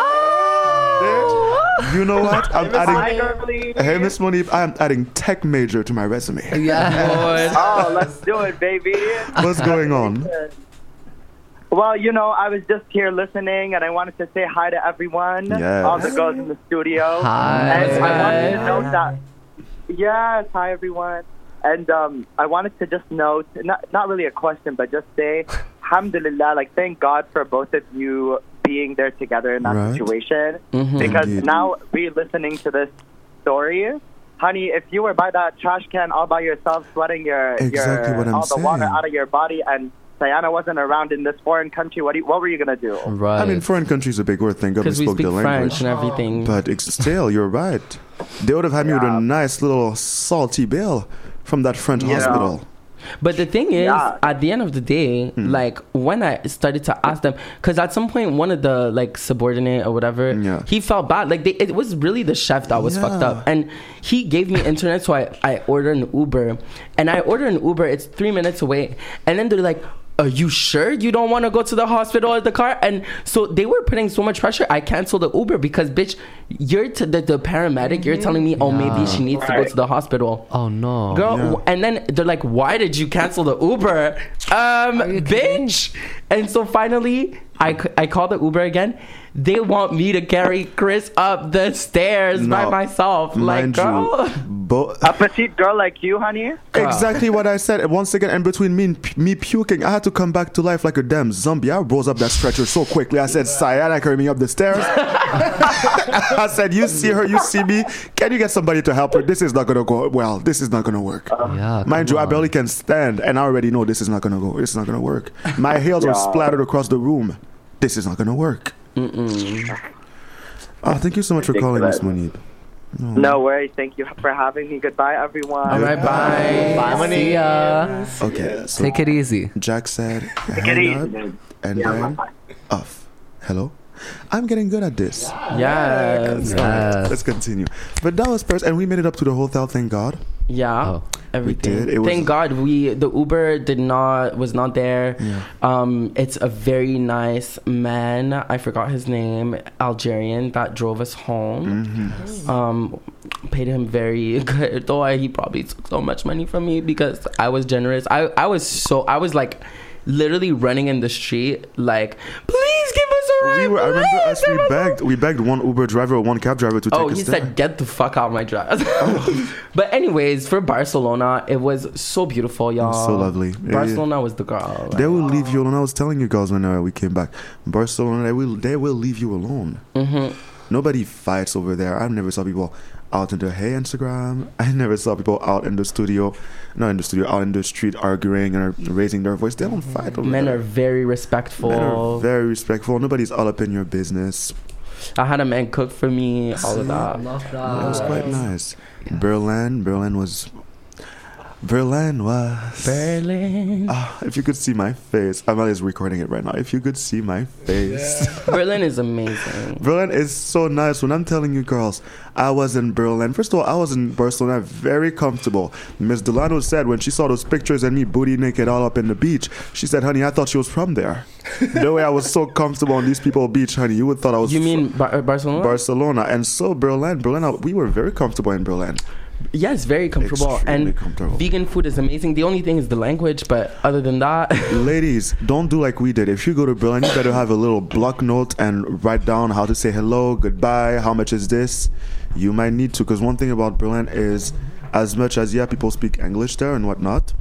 Oh. You know what? I'm adding. Hi, girlie. Hey, Miss Monique, I'm adding tech major to my resume. Yeah. Oh, let's do it, baby. What's going on? Well, you know, I was just here listening, and I wanted to say hi to everyone, yes. all the girls in the studio. Hi. And I wanted to note that. Yes, hi everyone. And um, I wanted to just note, not not really a question, but just say, alhamdulillah, like thank God for both of you being there together in that right. situation. Mm-hmm. Because Indeed. Now re-listening to this story, honey, if you were by that trash can all by yourself, sweating your, exactly your what I'm all the saying. water out of your body, and Sayana wasn't around in this foreign country, what, do you, what were you going to do? Right. I mean, foreign country is a big word. Thank God we spoke we the language. French and everything. But it's still, you're right. They would have had me yeah. with a nice little salty bill from that French yeah. hospital. But the thing is, yeah. at the end of the day, mm. like when I started to ask them, because at some point one of the like subordinate or whatever, yeah. he felt bad. Like they, it was really the chef that was yeah. fucked up, and he gave me internet, so I I ordered an Uber, and I ordered an Uber. It's three minutes away, and then they're like, are you sure you don't want to go to the hospital or the car? And so they were putting so much pressure. I canceled the Uber because, bitch, you're to the, the paramedic. Mm-hmm. You're telling me, oh, yeah. maybe she needs right. to go to the hospital. Oh, no. Girl, yeah. and then they're like, why did you cancel the Uber? Um, bitch. And so finally, I, I called the Uber again. They want me to carry Chris up the stairs no, by myself. Like, girl. You, bo- a petite girl like you, honey. Exactly what I said. Once again, and between me and p- me puking, I had to come back to life like a damn zombie. I rose up that stretcher so quickly. I said, Sayana, carry me up the stairs. I said, you see her, you see me. Can you get somebody to help her? This is not going to go well. This is not going to work. Uh, yeah, Mind you, on. I barely can stand, and I already know this is not going to go. This is not going to work. My heels yeah. are splattered across the room. This is not going to work. Mm-mm. Oh, thank you so much for calling, Miss Monique. No. no worries. Thank you for having me. Goodbye, everyone. All right, bye. Bye, Monique. See ya. Okay, so take it easy. Jack said, take it easy. Up, and yeah, then off. Hello? I'm getting good at this. Yes. yes. Right, let's continue. But that was first, and we made it up to the hotel, thank God. Yeah. Oh. Everything. We did. It Thank was, God we the Uber did not was not there. Yeah. Um, it's a very nice man. I forgot his name. Algerian that drove us home. Mm-hmm. Um, paid him very good. Though I, he probably took so much money from me because I was generous. I I was so I was like literally running in the street like, please give us a right, we were, I remember please, us. We I'm begged. We begged one Uber driver or one cab driver to take Oh, us he there. said, "Get the fuck out of my dress." But anyways, for Barcelona, it was so beautiful, y'all. was so lovely. Yeah, Barcelona was the girl. They Like, will leave you alone. I was telling you girls when uh, we came back. Barcelona, they will they will leave you alone. mhm. Nobody fights over there. I never saw people out in the hey Instagram. I never saw people out in the studio, not in the studio, out in the street arguing or raising their voice. They don't fight over Men there. are very respectful. Men are very respectful. Nobody's all up in your business. I had a man cook for me, all of that. Love It was that. quite nice. Berlin, Berlin was. Berlin was. Berlin. Ah, if you could see my face, Amal is recording it right now. If you could see my face. Berlin is amazing. Berlin is so nice. When I'm telling you girls, I was in Berlin. First of all, I was in Barcelona very comfortable. Miss Delano said when she saw those pictures and me booty naked all up in the beach, she said, honey, I thought she was from there. The way I was so comfortable on these people beach, honey, you would thought I was You fr- mean Bar- Barcelona? Barcelona. And so Berlin, Berlin, I- we were very comfortable in Berlin. Yes, very comfortable. Extremely and comfortable. vegan food is amazing. The only thing is the language, but other than that, Ladies, don't do like we did. If you go to Berlin, you better have a little block note and write down how to say hello, goodbye, how much is this. You might need to, because one thing about Berlin is, as much as yeah, people speak English there and whatnot,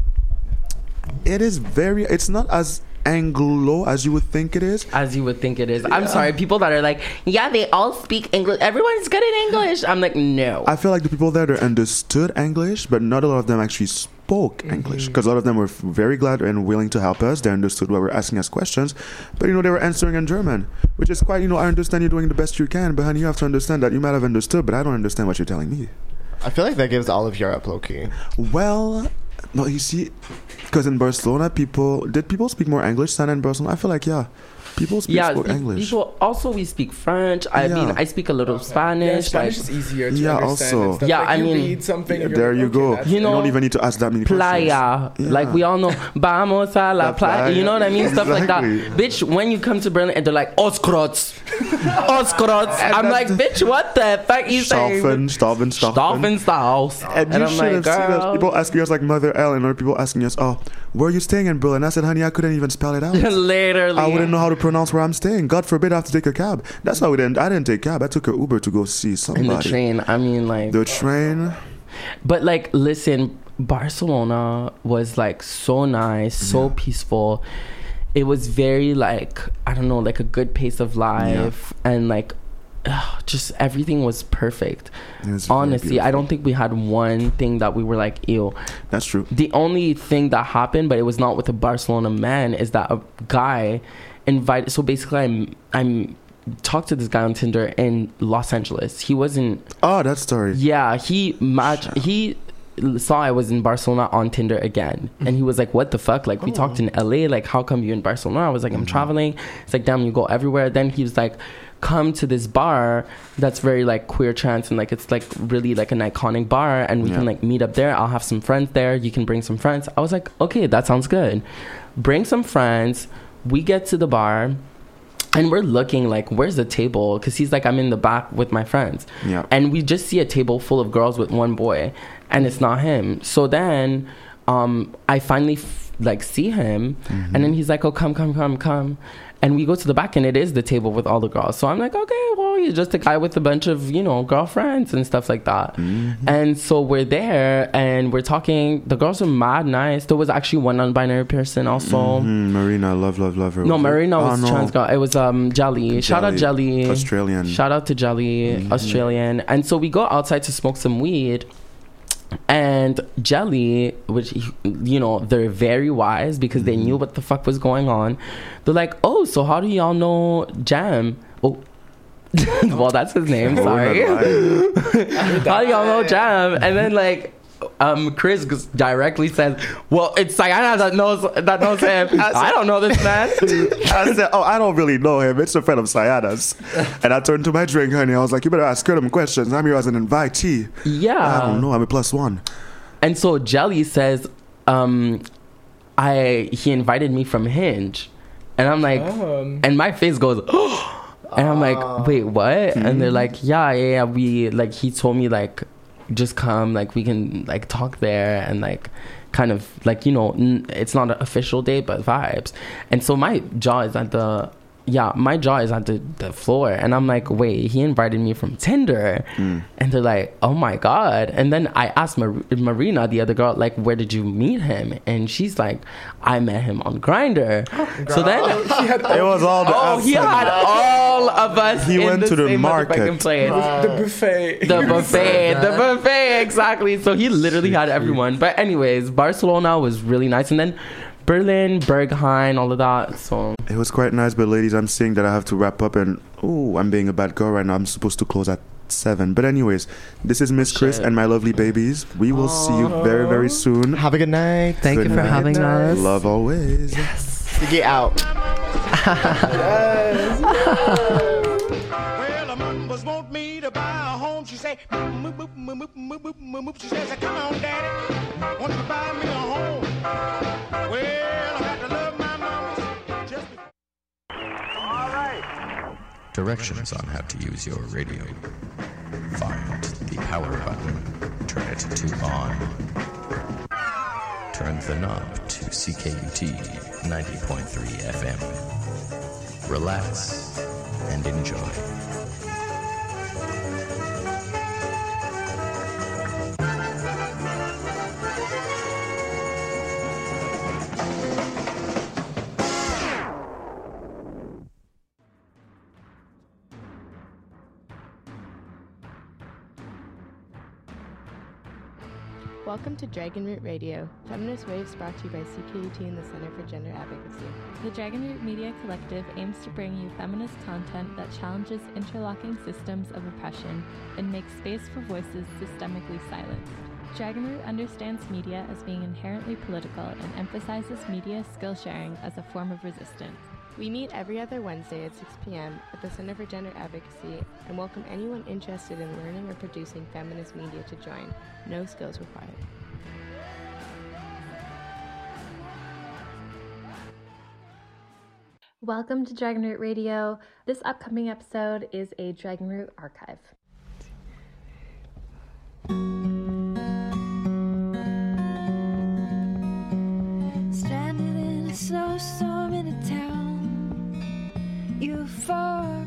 it is very. It's not as Anglo as you would think it is. as you would think it is. I'm sorry, people that are like, yeah, they all speak English. Everyone's good at English. I'm like, no. I feel like the people there they understood English, but not a lot of them actually spoke English. Because a lot of them were f- very glad and willing to help us. They understood why we're asking us questions, but you know they were answering in German, which is quite. You know, I understand you're doing the best you can, but honey, you have to understand that you might have understood, but I don't understand what you're telling me. I feel like that gives all of Europe low key. Well, no, you see, because in Barcelona, people did people speak more English than in Barcelona. I feel like yeah, people speak yeah, spoke pe- English. people also we speak French. I Yeah. mean, I speak a little Spanish. Yeah, Spanish like, is easier to Yeah, understand. also. and stuff. Yeah, like I you mean, read something. Yeah, you're there like, you okay, go. that's You it. You know, don't even need to ask that many questions. playa. Yeah. Like we all know, vamos a la La playa. You know what I mean? Stuff like that. Exactly. Bitch, when you come to Berlin and they're like, Ostkreuz. Ostkreuz. I'm like, bitch, what the fuck you saying? Staufen, Staufen, Staufen. Staufen Staus. And, you I'm should like, have seen us. girl. People asking us like Mother Ellen, or people asking us, "Oh, where are you staying in Berlin?" I said, "Honey, I couldn't even spell it out. Literally. I wouldn't know how to pronounce where I'm staying. God forbid I have to take a cab. That's why we didn't. I didn't take cab. I took an Uber to go see somebody. In the train. I mean, like. The train. But like, listen, Barcelona was like so nice, so peaceful. It was very like, I don't know, like a good pace of life, and like ugh, just everything was perfect. It was very Honestly, I beautiful. don't think we had one thing that we were like, ew. That's true. The only thing that happened, but it was not with a Barcelona man, is that a guy invited. So basically, I'm I'm talked to this guy on Tinder in Los Angeles. He wasn't. Oh, that story. Yeah, he matched. He saw I was in Barcelona on Tinder again, and he was like, "What the fuck? Like, we talked in L A. Like, how come you in Barcelona?" I was like, "I'm traveling." It's like, "Damn, you go everywhere." Then he was like, "Come to this bar that's very like queer trans, and like it's like really like an iconic bar, and we Yeah. can like meet up there. I'll have some friends there. You can bring some friends." I was like, "Okay, that sounds good." Bring some friends. We get to the bar. And we're looking like, where's the table? Because he's like, I'm in the back with my friends. Yeah. And we just see a table full of girls with one boy, and it's not him. So then um, I finally f- like see him, Mm-hmm. and then he's like, oh, come, come, come, come. And we go to the back, and it is the table with all the girls. So I'm like, okay, well, you're just a guy with a bunch of, you know, girlfriends and stuff like that. Mm-hmm. And so we're there, and we're talking. The girls are mad nice. There was actually one non-binary person also. Mhm, Marina, love, love, love her. No, Was it? Marina Oh, was no. trans girl. It was um Jelly. Shout out Jelly. Australian. Shout out to Jelly, Australian. And so we go outside to smoke some weed. And Jelly, which, you know, they're very wise because they knew what the fuck was going on. They're like, oh, so how do y'all know Jam? Oh, well, that's his name. Oh, Sorry. that lie. How do y'all know Jam? And then, like, um, Chris directly says, well, it's Sayana that knows that knows him. I don't know this man. I said, oh, I don't really know him. It's a friend of Sayada's. And I turned to my drink, honey. I was like, you better ask her them questions. I'm here as an invitee. Yeah. I don't know. I'm a plus one. And so Jelly says, um, I he invited me from Hinge. And I'm like, Um, and my face goes, oh. And I'm like, wait, what? And they're like, yeah, yeah, yeah, we, like, he told me, like, just come, like, we can, like, talk there and, like, kind of, like, you know, n- it's not an official date, but vibes. And so my jaw is at the yeah, my jaw is on the, the floor. And I'm like, wait, he invited me from Tinder. Mm. And they're like, oh my God. And then I asked Mar- Marina, the other girl, like, where did you meet him? And she's like, I met him on Grindr. Oh, so then it was all the oh, he had all of us. He in went the to the same market. place. Wow. The buffet. The buffet. The buffet, exactly. So he literally had everyone. But anyways, Barcelona was really nice. And then Berlin, Berghain, all of that. So it was quite nice. But ladies, I'm seeing that I have to wrap up, and oh, I'm being a bad girl right now. I'm supposed to close at seven. But anyways, this is Miss Chris and my lovely babies. We will Aww. see you very, very soon. Have a good night. Thank good you for night. having us. Love always. Yes. Get out. Yes. Well, the members want me to buy a home. She say, moop, moop, moop, moop, moop, moop, moop, moop. She says, come on, daddy, want you to buy me a home? Well, I got to love my mama. Just all right. Directions on how to use your radio. Find the power button. Turn it to on. Turn the knob to C K U T ninety point three F M. Relax and enjoy. Welcome to Dragon Root Radio, Feminist Waves brought to you by C K U T and the Center for Gender Advocacy. The Dragon Root Media Collective aims to bring you feminist content that challenges interlocking systems of oppression and makes space for voices systemically silenced. Dragon Root understands media as being inherently political and emphasizes media skill sharing as a form of resistance. We meet every other Wednesday at six p.m. at the Center for Gender Advocacy and welcome anyone interested in learning or producing feminist media to join. No skills required. Welcome to Dragon Root Radio. This upcoming episode is a Dragon Root archive. Stranded in a snowstorm in a town. You far